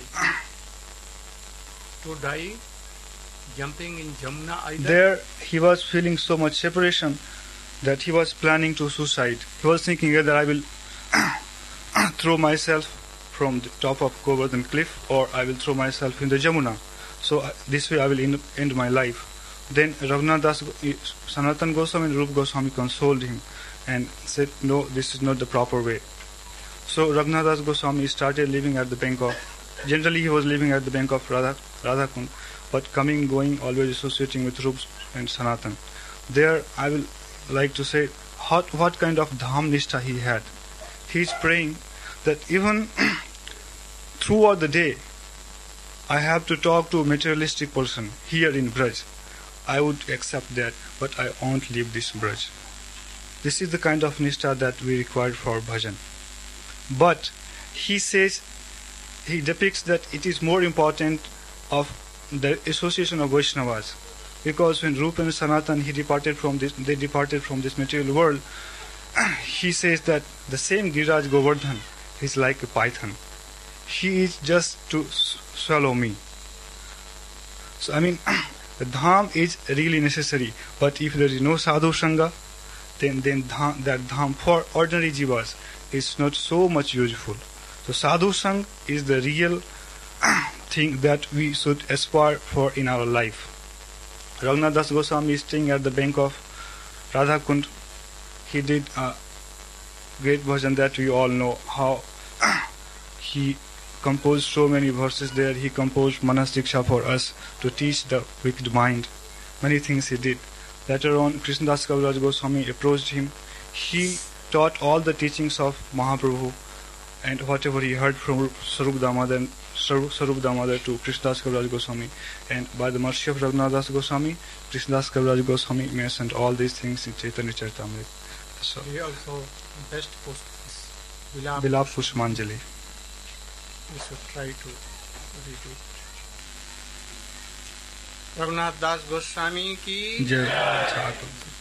To die, jumping in Jamuna either. There he was feeling so much separation that he was planning to suicide. He was thinking whether I will throw myself from the top of Govardhan cliff or I will throw myself in the Jamuna. So uh, this way I will end, end my life. Then Raghunathdas, Sanatana Goswami and Rupa Goswami consoled him and said, no, this is not the proper way. So Raghunathdas Goswami started living at the bank of, generally he was living at the bank of Radha, Radhakund, but coming, going, always associating with Rupa and Sanatan. There I will like to say what, what kind of dham nishtha he had. He is praying that even throughout the day I have to talk to a materialistic person here in Braj. I would accept that, but I won't leave this Braj. This is the kind of nishtha that we require for bhajan. But he says, he depicts that it is more important of the association of Vaishnavas, because when Rupa and Sanatan he departed from this, they departed from this material world. He says that the same Giriraj Govardhan is like a python. He is just to swallow me. So I mean, the dham is really necessary, but if there is no sadhu sangha, then then dham, that dham for ordinary jivas is not so much useful. So sadhu sang is the real thing that we should aspire for in our life. Raghunathdas Goswami is staying at the bank of Radhakund. He did a great bhajan that we all know, how he composed so many verses there. He composed Manas Diksha for us to teach the wicked mind. Many things he did. Later on, Krishnadas Kaviraj Goswami approached him. He taught all the teachings of Mahaprabhu and whatever he heard from Sarup Damodar, Sarup Damodar to Krishnadas Kaviraj Goswami. And by the mercy of Raghunathdas Goswami, Krishnadas Kaviraj Goswami mentioned all these things in Chaitanya Charitamrita. So, he also best post this Vilap, Vilap Pushpanjali. We should try to read it. Raghunathdas Goswami ki Jai.